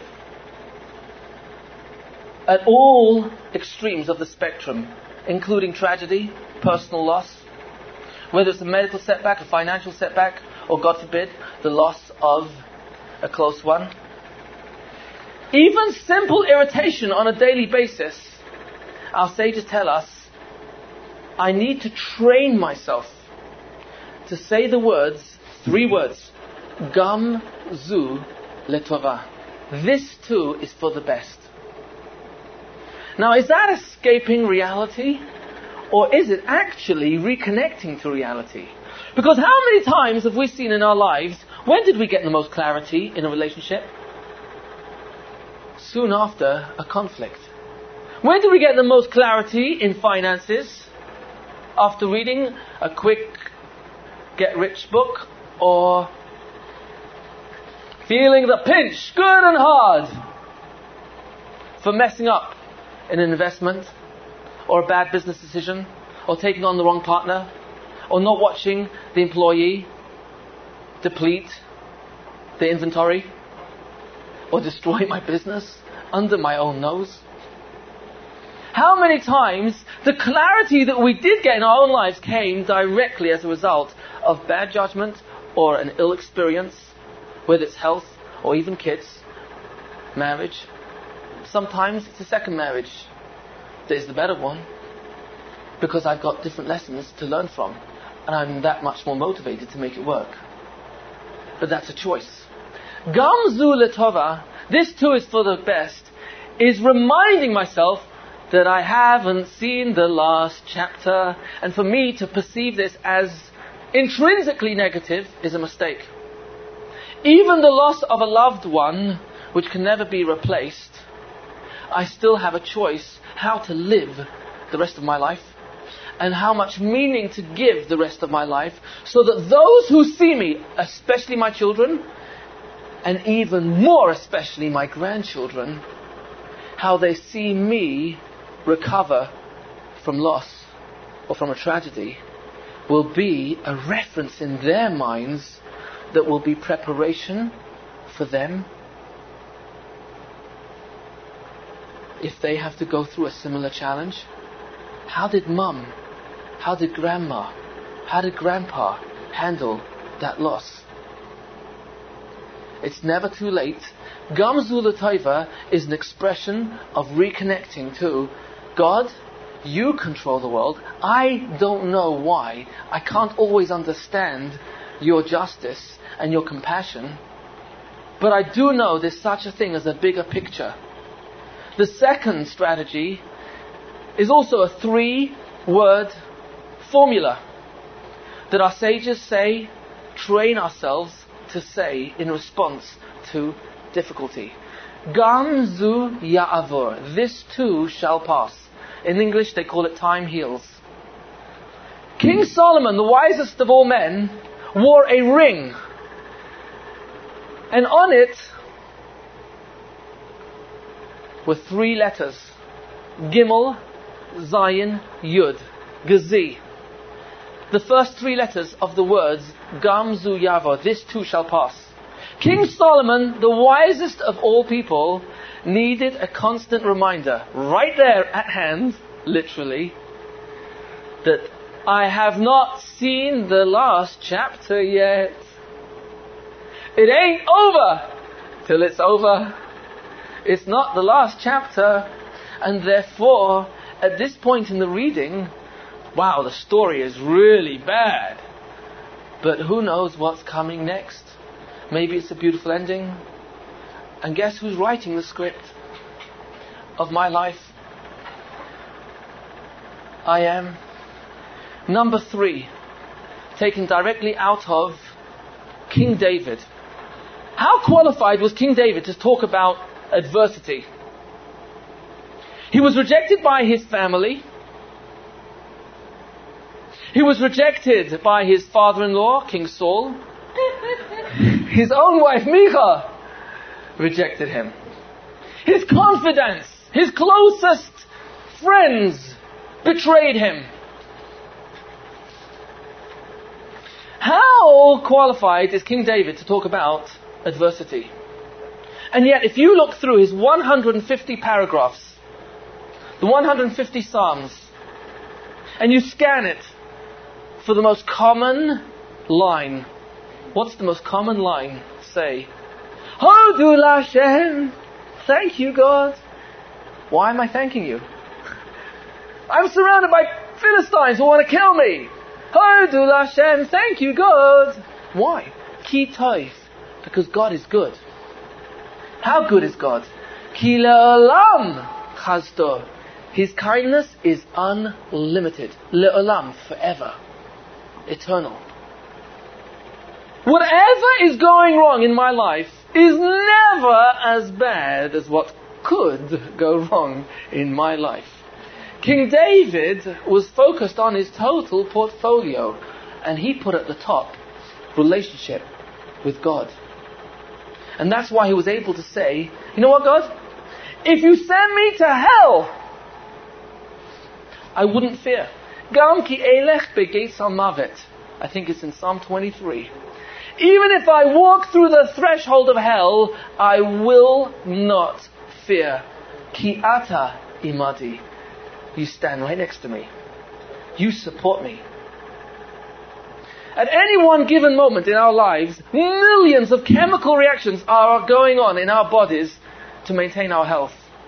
At all extremes of the spectrum, including tragedy, personal loss, whether it's a medical setback, a financial setback, or God forbid, the loss of a close one. Even simple irritation on a daily basis, our sages tell us, I need to train myself to say the words, three words, Gam zu letova. This too is for the best. Now, is that escaping reality? Or is it actually reconnecting to reality? Because how many times have we seen in our lives, when did we get the most clarity in a relationship? Soon after a conflict. When did we get the most clarity in finances? After reading a quick get-rich book, or feeling the pinch good and hard for messing up in an investment, or a bad business decision, or taking on the wrong partner, or not watching the employee deplete the inventory, or destroy my business under my own nose. How many times the clarity that we did get in our own lives came directly as a result of bad judgment or an ill experience, whether it's health or even kids, marriage. Sometimes it's a second marriage that is the better one, because I've got different lessons to learn from, and I'm that much more motivated to make it work. But that's a choice. Gam zu letova, this too is for the best, is reminding myself that I haven't seen the last chapter, and for me to perceive this as intrinsically negative is a mistake. Even the loss of a loved one, which can never be replaced, I still have a choice how to live the rest of my life, and how much meaning to give the rest of my life, so that those who see me, especially my children, and even more especially my grandchildren, how they see me recover from loss or from a tragedy, will be a reference in their minds that will be preparation for them if they have to go through a similar challenge. How did mum, how did grandma, how did grandpa handle that loss. It's never too late. Gamzu L'Taiva is an expression of reconnecting to God. You control the world. I don't know why. I can't always understand your justice and your compassion. But I do know there's such a thing as a bigger picture. The second strategy is also a three-word formula that our sages say, train ourselves to say in response to difficulty. Gam zu ya'avur. This too shall pass. In English they call it time heals. King Solomon, the wisest of all men, wore a ring. And on it were three letters. Gimel, Zayin, Yud. Gazi. The first three letters of the words Gam zu ya'avur. This too shall pass. King Solomon, the wisest of all people, needed a constant reminder, right there at hand, literally, that I have not seen the last chapter yet. It ain't over till it's over. It's not the last chapter, and therefore, at this point in the reading, wow, the story is really bad. But who knows what's coming next? Maybe it's a beautiful ending. And guess who's writing the script of my life? I am. Number three, taken directly out of King David. How qualified was King David to talk about adversity? He was rejected by his family. He was rejected by his father-in-law, King Saul. His own wife, Michal, rejected him. His confidants, his closest friends, betrayed him. How qualified is King David to talk about adversity? And yet, if you look through his one hundred fifty paragraphs, the one hundred fifty Psalms, and you scan it for the most common line, what's the most common line? Say, Hodu Lashem, thank you, God. Why am I thanking you? I'm surrounded by Philistines who want to kill me. Hodu Lashem, thank you, God. Why? Ki toif, because God is good. How good is God? Ki le'olam chazdo. His kindness is unlimited. Le'olam, forever. Eternal. Whatever is going wrong in my life is never as bad as what could go wrong in my life. King David was focused on his total portfolio, and he put at the top relationship with God. And that's why he was able to say, you know what, God? If you send me to hell, I wouldn't fear. Gam ki elech begeitz mavet. I think it's in Psalm twenty-three. Even if I walk through the threshold of hell, I will not fear. Ki ata imadi. You stand right next to me. You support me. At any one given moment in our lives, millions of chemical reactions are going on in our bodies to maintain our health.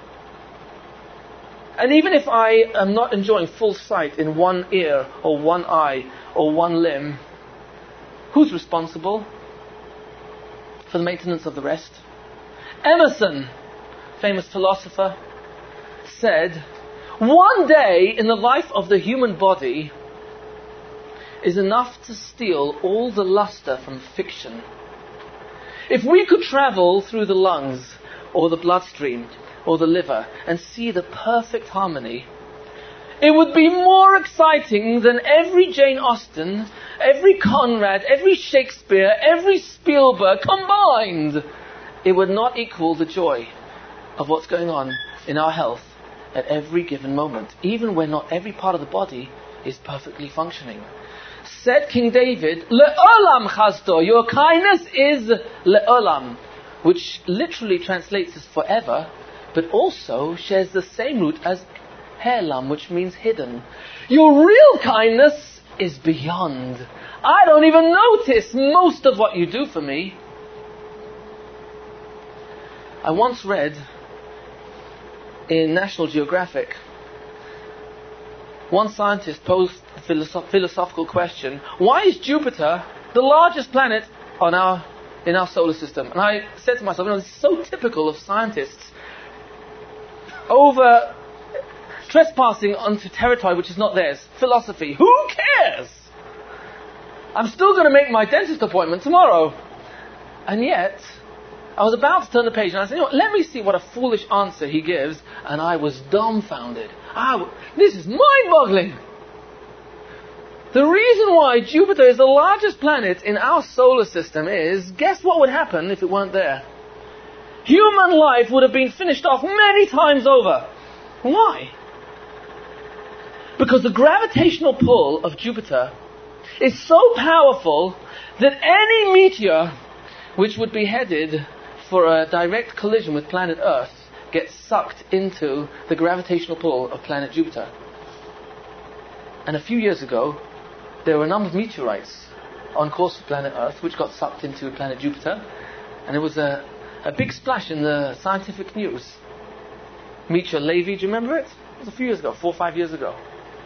And even if I am not enjoying full sight in one ear or one eye or one limb, who's responsible for the maintenance of the rest? Emerson, famous philosopher, said, one day in the life of the human body is enough to steal all the luster from fiction. If we could travel through the lungs or the bloodstream or the liver and see the perfect harmony, it would be more exciting than every Jane Austen, every Conrad, every Shakespeare, every Spielberg combined. It would not equal the joy of what's going on in our health at every given moment, even when not every part of the body is perfectly functioning. Said King David, Le'olam chazdo, your kindness is le'olam, which literally translates as forever, but also shares the same root as helam, which means hidden. Your real kindness is beyond. I don't even notice most of what you do for me. I once read in National Geographic, one scientist posed the philosoph- philosophical question, why is Jupiter the largest planet on our in our solar system? And I said to myself, you know, this is so typical of scientists over trespassing onto territory which is not theirs. Philosophy. Who cares? I'm still going to make my dentist appointment tomorrow. And yet, I was about to turn the page and I said, you know what, let me see what a foolish answer he gives. And I was dumbfounded. I, this is mind-boggling. The reason why Jupiter is the largest planet in our solar system is, guess what would happen if it weren't there? Human life would have been finished off many times over. Why? Because the gravitational pull of Jupiter is so powerful that any meteor which would be headed for a direct collision with planet Earth gets sucked into the gravitational pull of planet Jupiter. And a few years ago, there were a number of meteorites on course for planet Earth which got sucked into planet Jupiter, and it was a, a big splash in the scientific news. Meteor Levy, do you remember it? It was a few years ago, four or five years ago.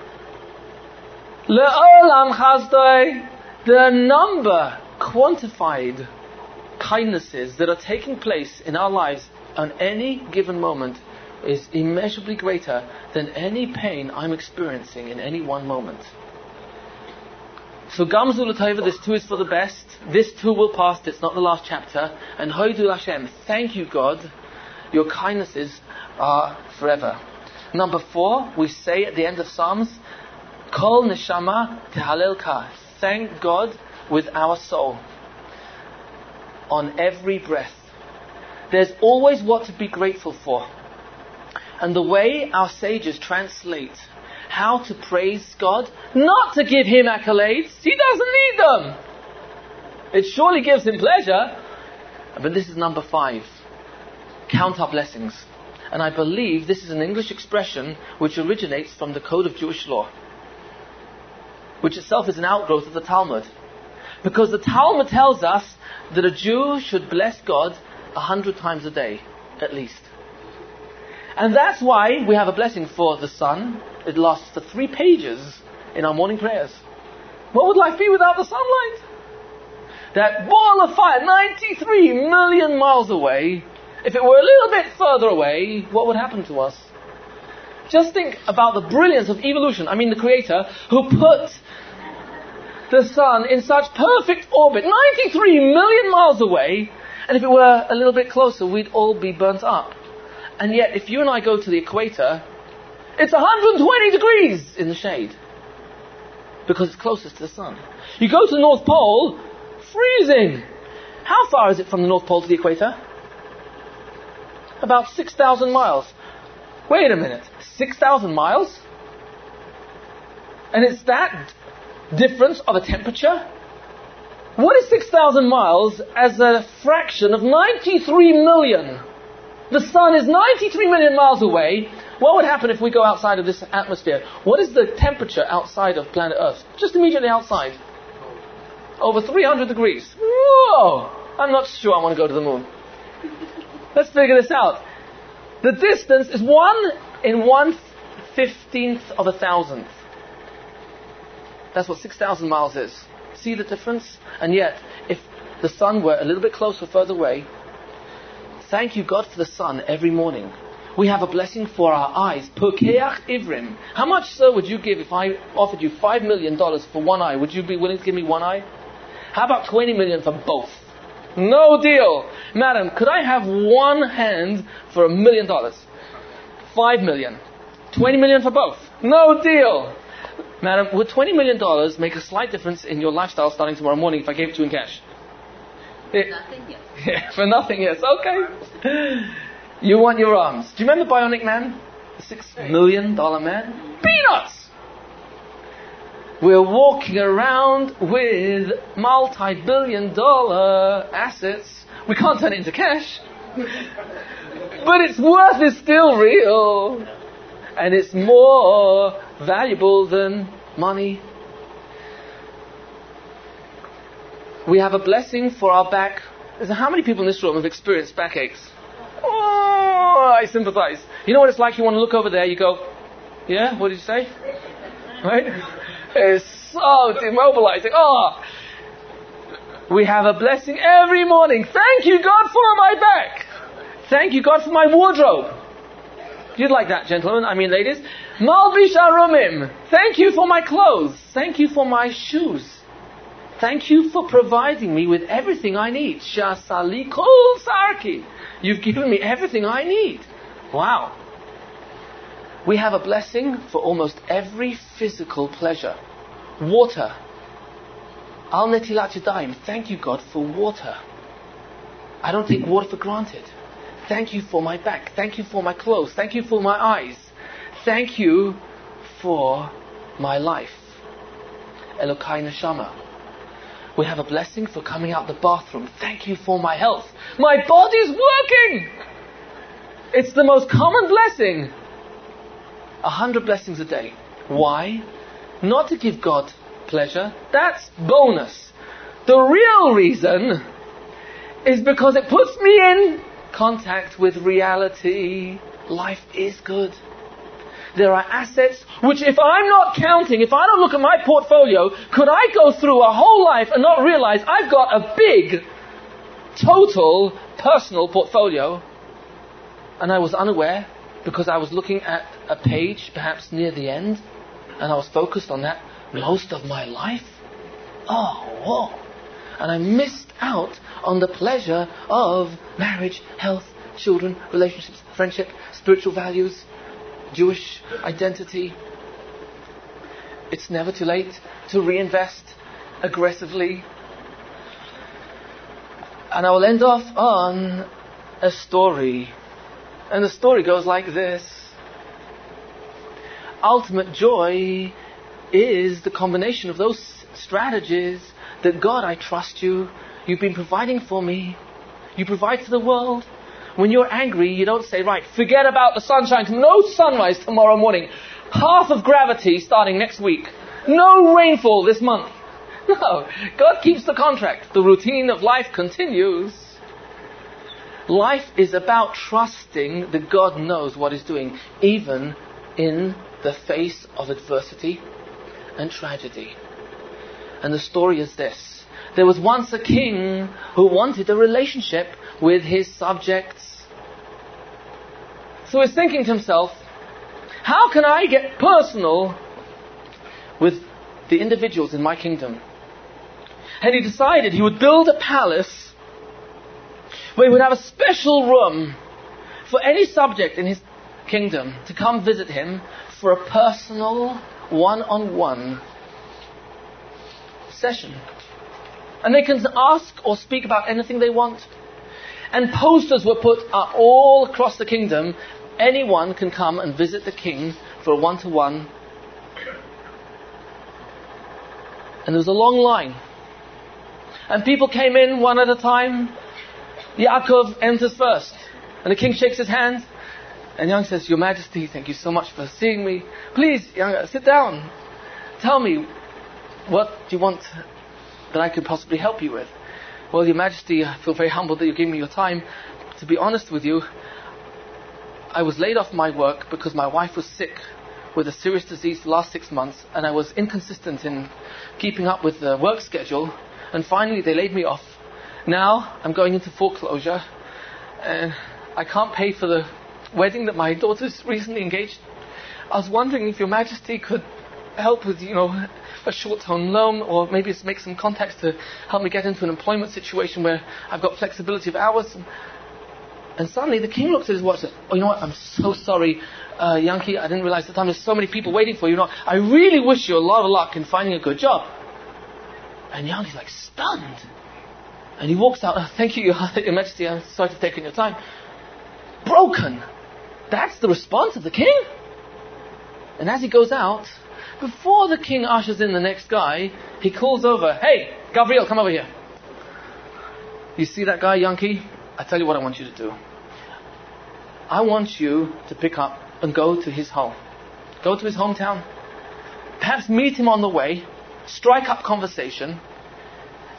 Le'olam chazdoi, the number quantified kindnesses that are taking place in our lives on any given moment is immeasurably greater than any pain I'm experiencing in any one moment. So Gamzu L'Tova, this too is for the best. This too will pass. It's not the last chapter. And Hoidu Hashem, thank you God. Your kindnesses are forever. Number four, we say at the end of Psalms, Kol Neshama Tehalel Ka. Thank God with our soul. On every breath. There's always what to be grateful for. And the way our sages translate how to praise God, not to give Him accolades, He doesn't need them. It surely gives Him pleasure. But this is number five. Count our blessings. And I believe this is an English expression which originates from the Code of Jewish Law, which itself is an outgrowth of the Talmud. Because the Talmud tells us that a Jew should bless God a hundred times a day, at least. And that's why we have a blessing for the sun. It lasts for three pages in our morning prayers. What would life be without the sunlight? That ball of fire, ninety-three million miles away, if it were a little bit further away, what would happen to us? Just think about the brilliance of evolution. I mean the Creator who put the sun in such perfect orbit, ninety-three million miles away, and if it were a little bit closer, we'd all be burnt up. And yet, if you and I go to the equator, it's one hundred twenty degrees in the shade, because it's closest to the sun. You go to the North Pole, freezing. How far is it from the North Pole to the equator? About six thousand miles. Wait a minute, six thousand miles? And it's that difference of a temperature? What is six thousand miles as a fraction of ninety-three million? The sun is ninety-three million miles away. What would happen if we go outside of this atmosphere? What is the temperature outside of planet Earth? Just immediately outside. Over three hundred degrees. Whoa! I'm not sure I want to go to the moon. Let's figure this out. The distance is one in one fifteenth of a thousandth. That's what six thousand miles is. See the difference? And yet, if the sun were a little bit closer, further away, thank you God for the sun every morning. We have a blessing for our eyes. Pokeach Ivrim. How much, sir, would you give if I offered you five million dollars for one eye? Would you be willing to give me one eye? How about twenty million dollars for both? No deal. Madam, could I have one hand for a million dollars? Five million. Twenty million for both? No deal. Madam, would twenty million dollars make a slight difference in your lifestyle starting tomorrow morning if I gave it to you in cash? For nothing, yes. Yeah, for nothing, yes. Okay. You want your arms. Do you remember Bionic Man? The six million dollar man? Peanuts! We're walking around with multi-billion dollar assets. We can't turn it into cash. But its worth is still real. And it's more valuable than money. We have a blessing for our back. How many people in this room have experienced backaches? Oh, I sympathize. You know what it's like? You want to look over there, you go, yeah, what did you say? Right? It's so demobilizing. Oh, we have a blessing every morning. Thank you, God, for my back. Thank you, God, for my wardrobe. You'd like that, gentlemen. I mean, ladies. Malbish arumim. Thank you for my clothes. Thank you for my shoes. Thank you for providing me with everything I need. Shasali kol sarki. You've given me everything I need. Wow. We have a blessing for almost every physical pleasure. Water. Al netilat yadayim. Thank you, God, for water. I don't take water for granted. Thank you for my back. Thank you for my clothes. Thank you for my eyes. Thank you for my life. Elokai neshama. We have a blessing for coming out the bathroom. Thank you for my health. My body's working! It's the most common blessing. A hundred blessings a day. Why? Not to give God pleasure. That's bonus. The real reason is because it puts me in contact with reality. Life is good. There are assets which, if I'm not counting, if I don't look at my portfolio, could I go through a whole life and not realize I've got a big, total, personal portfolio, and I was unaware because I was looking at a page perhaps near the end, and I was focused on that most of my life? Oh, whoa. And I missed out on the pleasure of marriage, health, children, relationships, friendship, spiritual values, Jewish identity. It's never too late to reinvest aggressively. And I will end off on a story. And the story goes like this. Ultimate joy is the combination of those strategies that, God, I trust you. You've been providing for me. You provide for the world. When you're angry, you don't say, right, forget about the sunshine. No sunrise tomorrow morning. Half of gravity starting next week. No rainfall this month. No. God keeps the contract. The routine of life continues. Life is about trusting that God knows what He's doing, even in the face of adversity and tragedy. And the story is this. There was once a king who wanted a relationship with his subjects. So he's thinking to himself, how can I get personal with the individuals in my kingdom? And he decided he would build a palace where he would have a special room for any subject in his kingdom to come visit him for a personal one-on-one session. And they can ask or speak about anything they want. And posters were put up all across the kingdom. Anyone can come and visit the king for a one-to-one. And there was a long line. And people came in one at a time. Yaakov enters first. And the king shakes his hand. And Young says, Your Majesty, thank you so much for seeing me. Please, Young, sit down. Tell me, what do you want that I could possibly help you with? Well, Your Majesty, I feel very humbled that you gave me your time. To be honest with you, I was laid off my work because my wife was sick with a serious disease the last six months, and I was inconsistent in keeping up with the work schedule, and finally they laid me off. Now I'm going into foreclosure, and I can't pay for the wedding that my daughter's recently engaged. I was wondering if Your Majesty could help with, you know, a short-term loan, or maybe make some contacts to help me get into an employment situation where I've got flexibility of hours. And, and suddenly the king looks at his watch and says, oh, you know what, I'm so sorry, uh, Yankee, I didn't realize the time. There's so many people waiting for you. You know, I really wish you a lot of luck in finding a good job. And Yankee's like stunned. And he walks out, oh, thank you, Your Majesty, I'm sorry to have taken your time. Broken. That's the response of the king. And as he goes out, before the king ushers in the next guy, he calls over, hey, Gabriel, come over here. You see that guy, Yankee? I tell you what I want you to do. I want you to pick up and go to his home. Go to his hometown. Perhaps meet him on the way. Strike up conversation.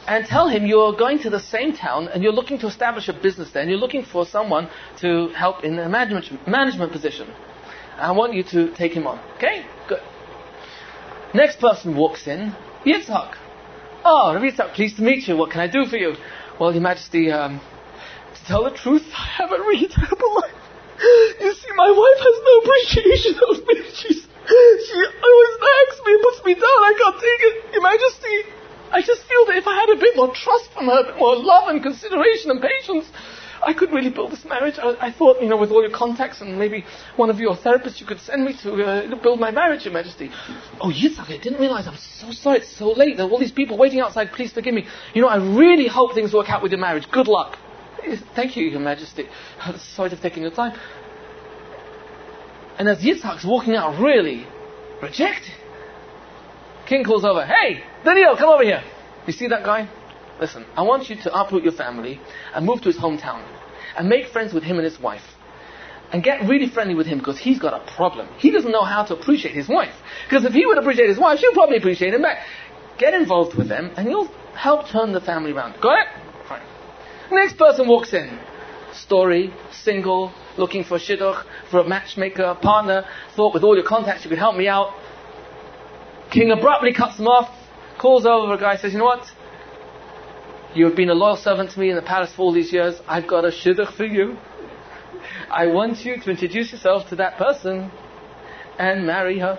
and tell him you're going to the same town and you're looking to establish a business there and you're looking for someone to help in a management, management position. I want you to take him on. Okay? Good. Next person walks in, Yitzhak. Oh, Rabbi Yitzhak, pleased to meet you. What can I do for you? Well, Your Majesty, um, to tell the truth, I have a really terrible life. You see, my wife has no appreciation of me. She's, she always nags me and puts me down. I can't take it. Your Majesty, I just feel that if I had a bit more trust from her, a bit more love and consideration and patience, I could really build this marriage. I, I thought, you know, with all your contacts and maybe one of your therapists you could send me to uh, build my marriage, Your Majesty. Oh, Yitzhak, I didn't realize. I'm so sorry. It's so late. There are all these people waiting outside. Please forgive me. You know, I really hope things work out with your marriage. Good luck. Thank you, Your Majesty. Sorry to have taken your time. And as Yitzhak's walking out, really rejected, King calls over, hey, Daniel, come over here. You see that guy? Listen, I want you to uproot your family and move to his hometown and make friends with him and his wife. And get really friendly with him because he's got a problem. He doesn't know how to appreciate his wife. Because if he would appreciate his wife, she'll probably appreciate him back. Get involved with them and you'll help turn the family around. Got it? Fine. Next person walks in. Story, single, looking for a shidduch, for a matchmaker, partner. Thought with all your contacts you could help me out. King abruptly cuts them off, calls over a guy, says, you know what? You've been a loyal servant to me in the palace for all these years. I've got a shidduch for you. I want you to introduce yourself to that person and marry her.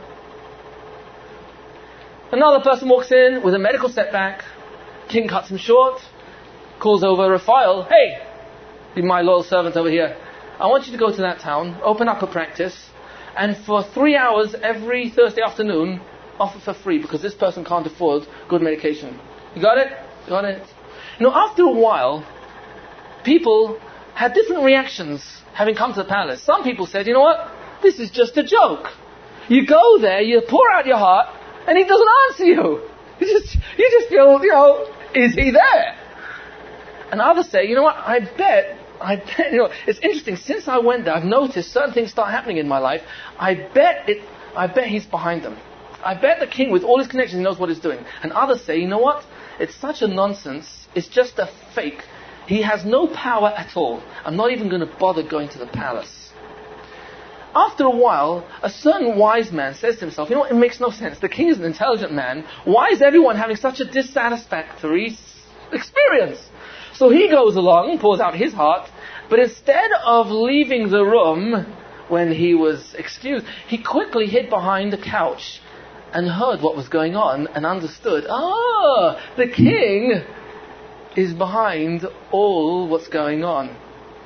Another person walks in with a medical setback. King cuts him short, calls over Raphael. Hey, my loyal servant over here. I want you to go to that town, open up a practice, and for three hours every Thursday afternoon, offer for free because this person can't afford good medication. You got it? Got it? You know, after a while, people had different reactions having come to the palace. Some people said, you know what? This is just a joke. You go there, you pour out your heart, and he doesn't answer you. You just, you just feel, you know, is he there? And others say, you know what? I bet, I bet, you know, it's interesting. Since I went there, I've noticed certain things start happening in my life. I bet it, I bet he's behind them. I bet the king, with all his connections, knows what he's doing. And others say, you know what? It's such a nonsense. It's just a fake. He has no power at all. I'm not even going to bother going to the palace. After a while, a certain wise man says to himself, you know what? It makes no sense. The king is an intelligent man. Why is everyone having such a dissatisfactory experience? So he goes along, pours out his heart, but instead of leaving the room when he was excused, he quickly hid behind the couch and heard what was going on and understood, ah, the king is behind all what's going on.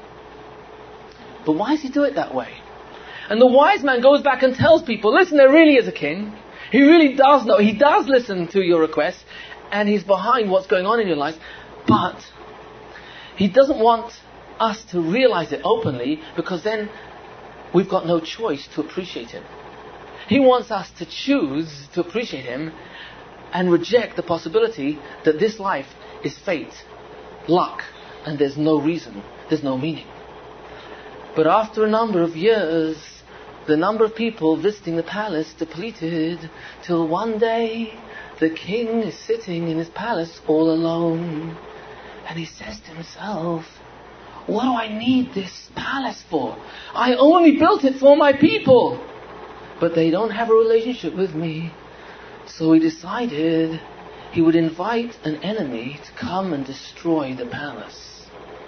But why does he do it that way? And the wise man goes back and tells people, listen, there really is a king. He really does know. He does listen to your requests and he's behind what's going on in your life. But he doesn't want us to realize it openly because then we've got no choice to appreciate him. He wants us to choose to appreciate him and reject the possibility that this life is fate, luck, and there's no reason, there's no meaning. But after a number of years, the number of people visiting the palace depleted till one day the king is sitting in his palace all alone. And he says to himself, what do I need this palace for? I only built it for my people. But they don't have a relationship with me. So he decided he would invite an enemy to come and destroy the palace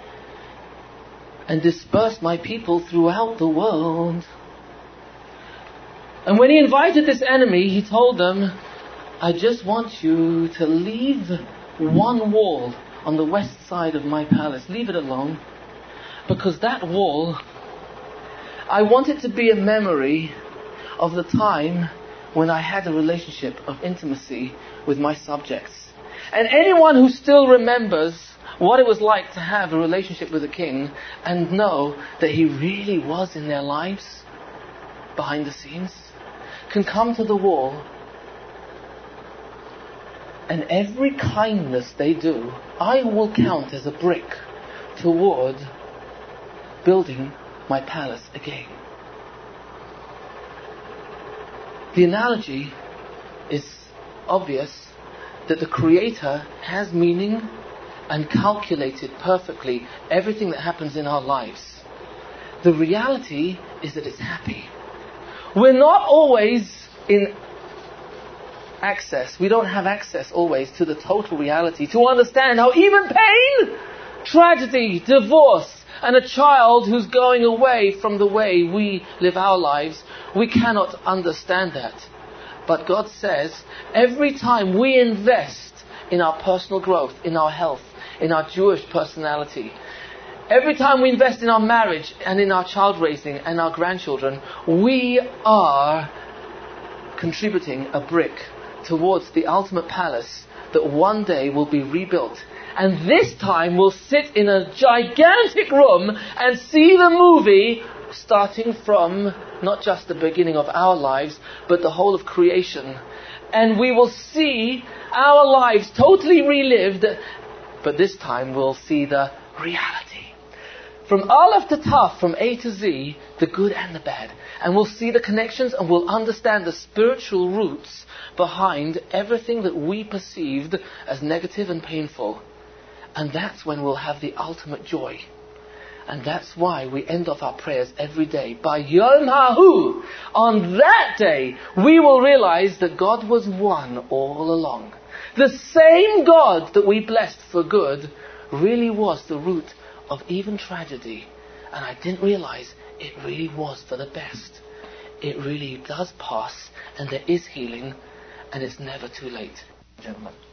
and disperse my people throughout the world. And when he invited this enemy, he told them, I just want you to leave one wall on the west side of my palace. Leave it alone. Because that wall, I want it to be a memory of the time when I had a relationship of intimacy with my subjects. And anyone who still remembers what it was like to have a relationship with a king and know that he really was in their lives behind the scenes can come to the wall, and every kindness they do I will count as a brick toward building my palace again. The analogy is obvious that the Creator has meaning and calculated perfectly everything that happens in our lives. The reality is that it's happy. We're not always in access. We don't have access always to the total reality to understand how even pain, tragedy, divorce, and a child who's going away from the way we live our lives, we cannot understand that. But God says, every time we invest in our personal growth, in our health, in our Jewish personality, every time we invest in our marriage and in our child raising and our grandchildren, we are contributing a brick towards the ultimate palace that one day will be rebuilt. And this time we'll sit in a gigantic room and see the movie starting from not just the beginning of our lives, but the whole of creation. And we will see our lives totally relived, but this time we'll see the reality. From Aleph to Taf, from A to Z, the good and the bad. And we'll see the connections and we'll understand the spiritual roots behind everything that we perceived as negative and painful. And that's when we'll have the ultimate joy. And that's why we end off our prayers every day. By Yom Hahu, on that day, we will realize that God was one all along. The same God that we blessed for good really was the root of even tragedy. And I didn't realize it really was for the best. It really does pass, and there is healing, and it's never too late, gentlemen.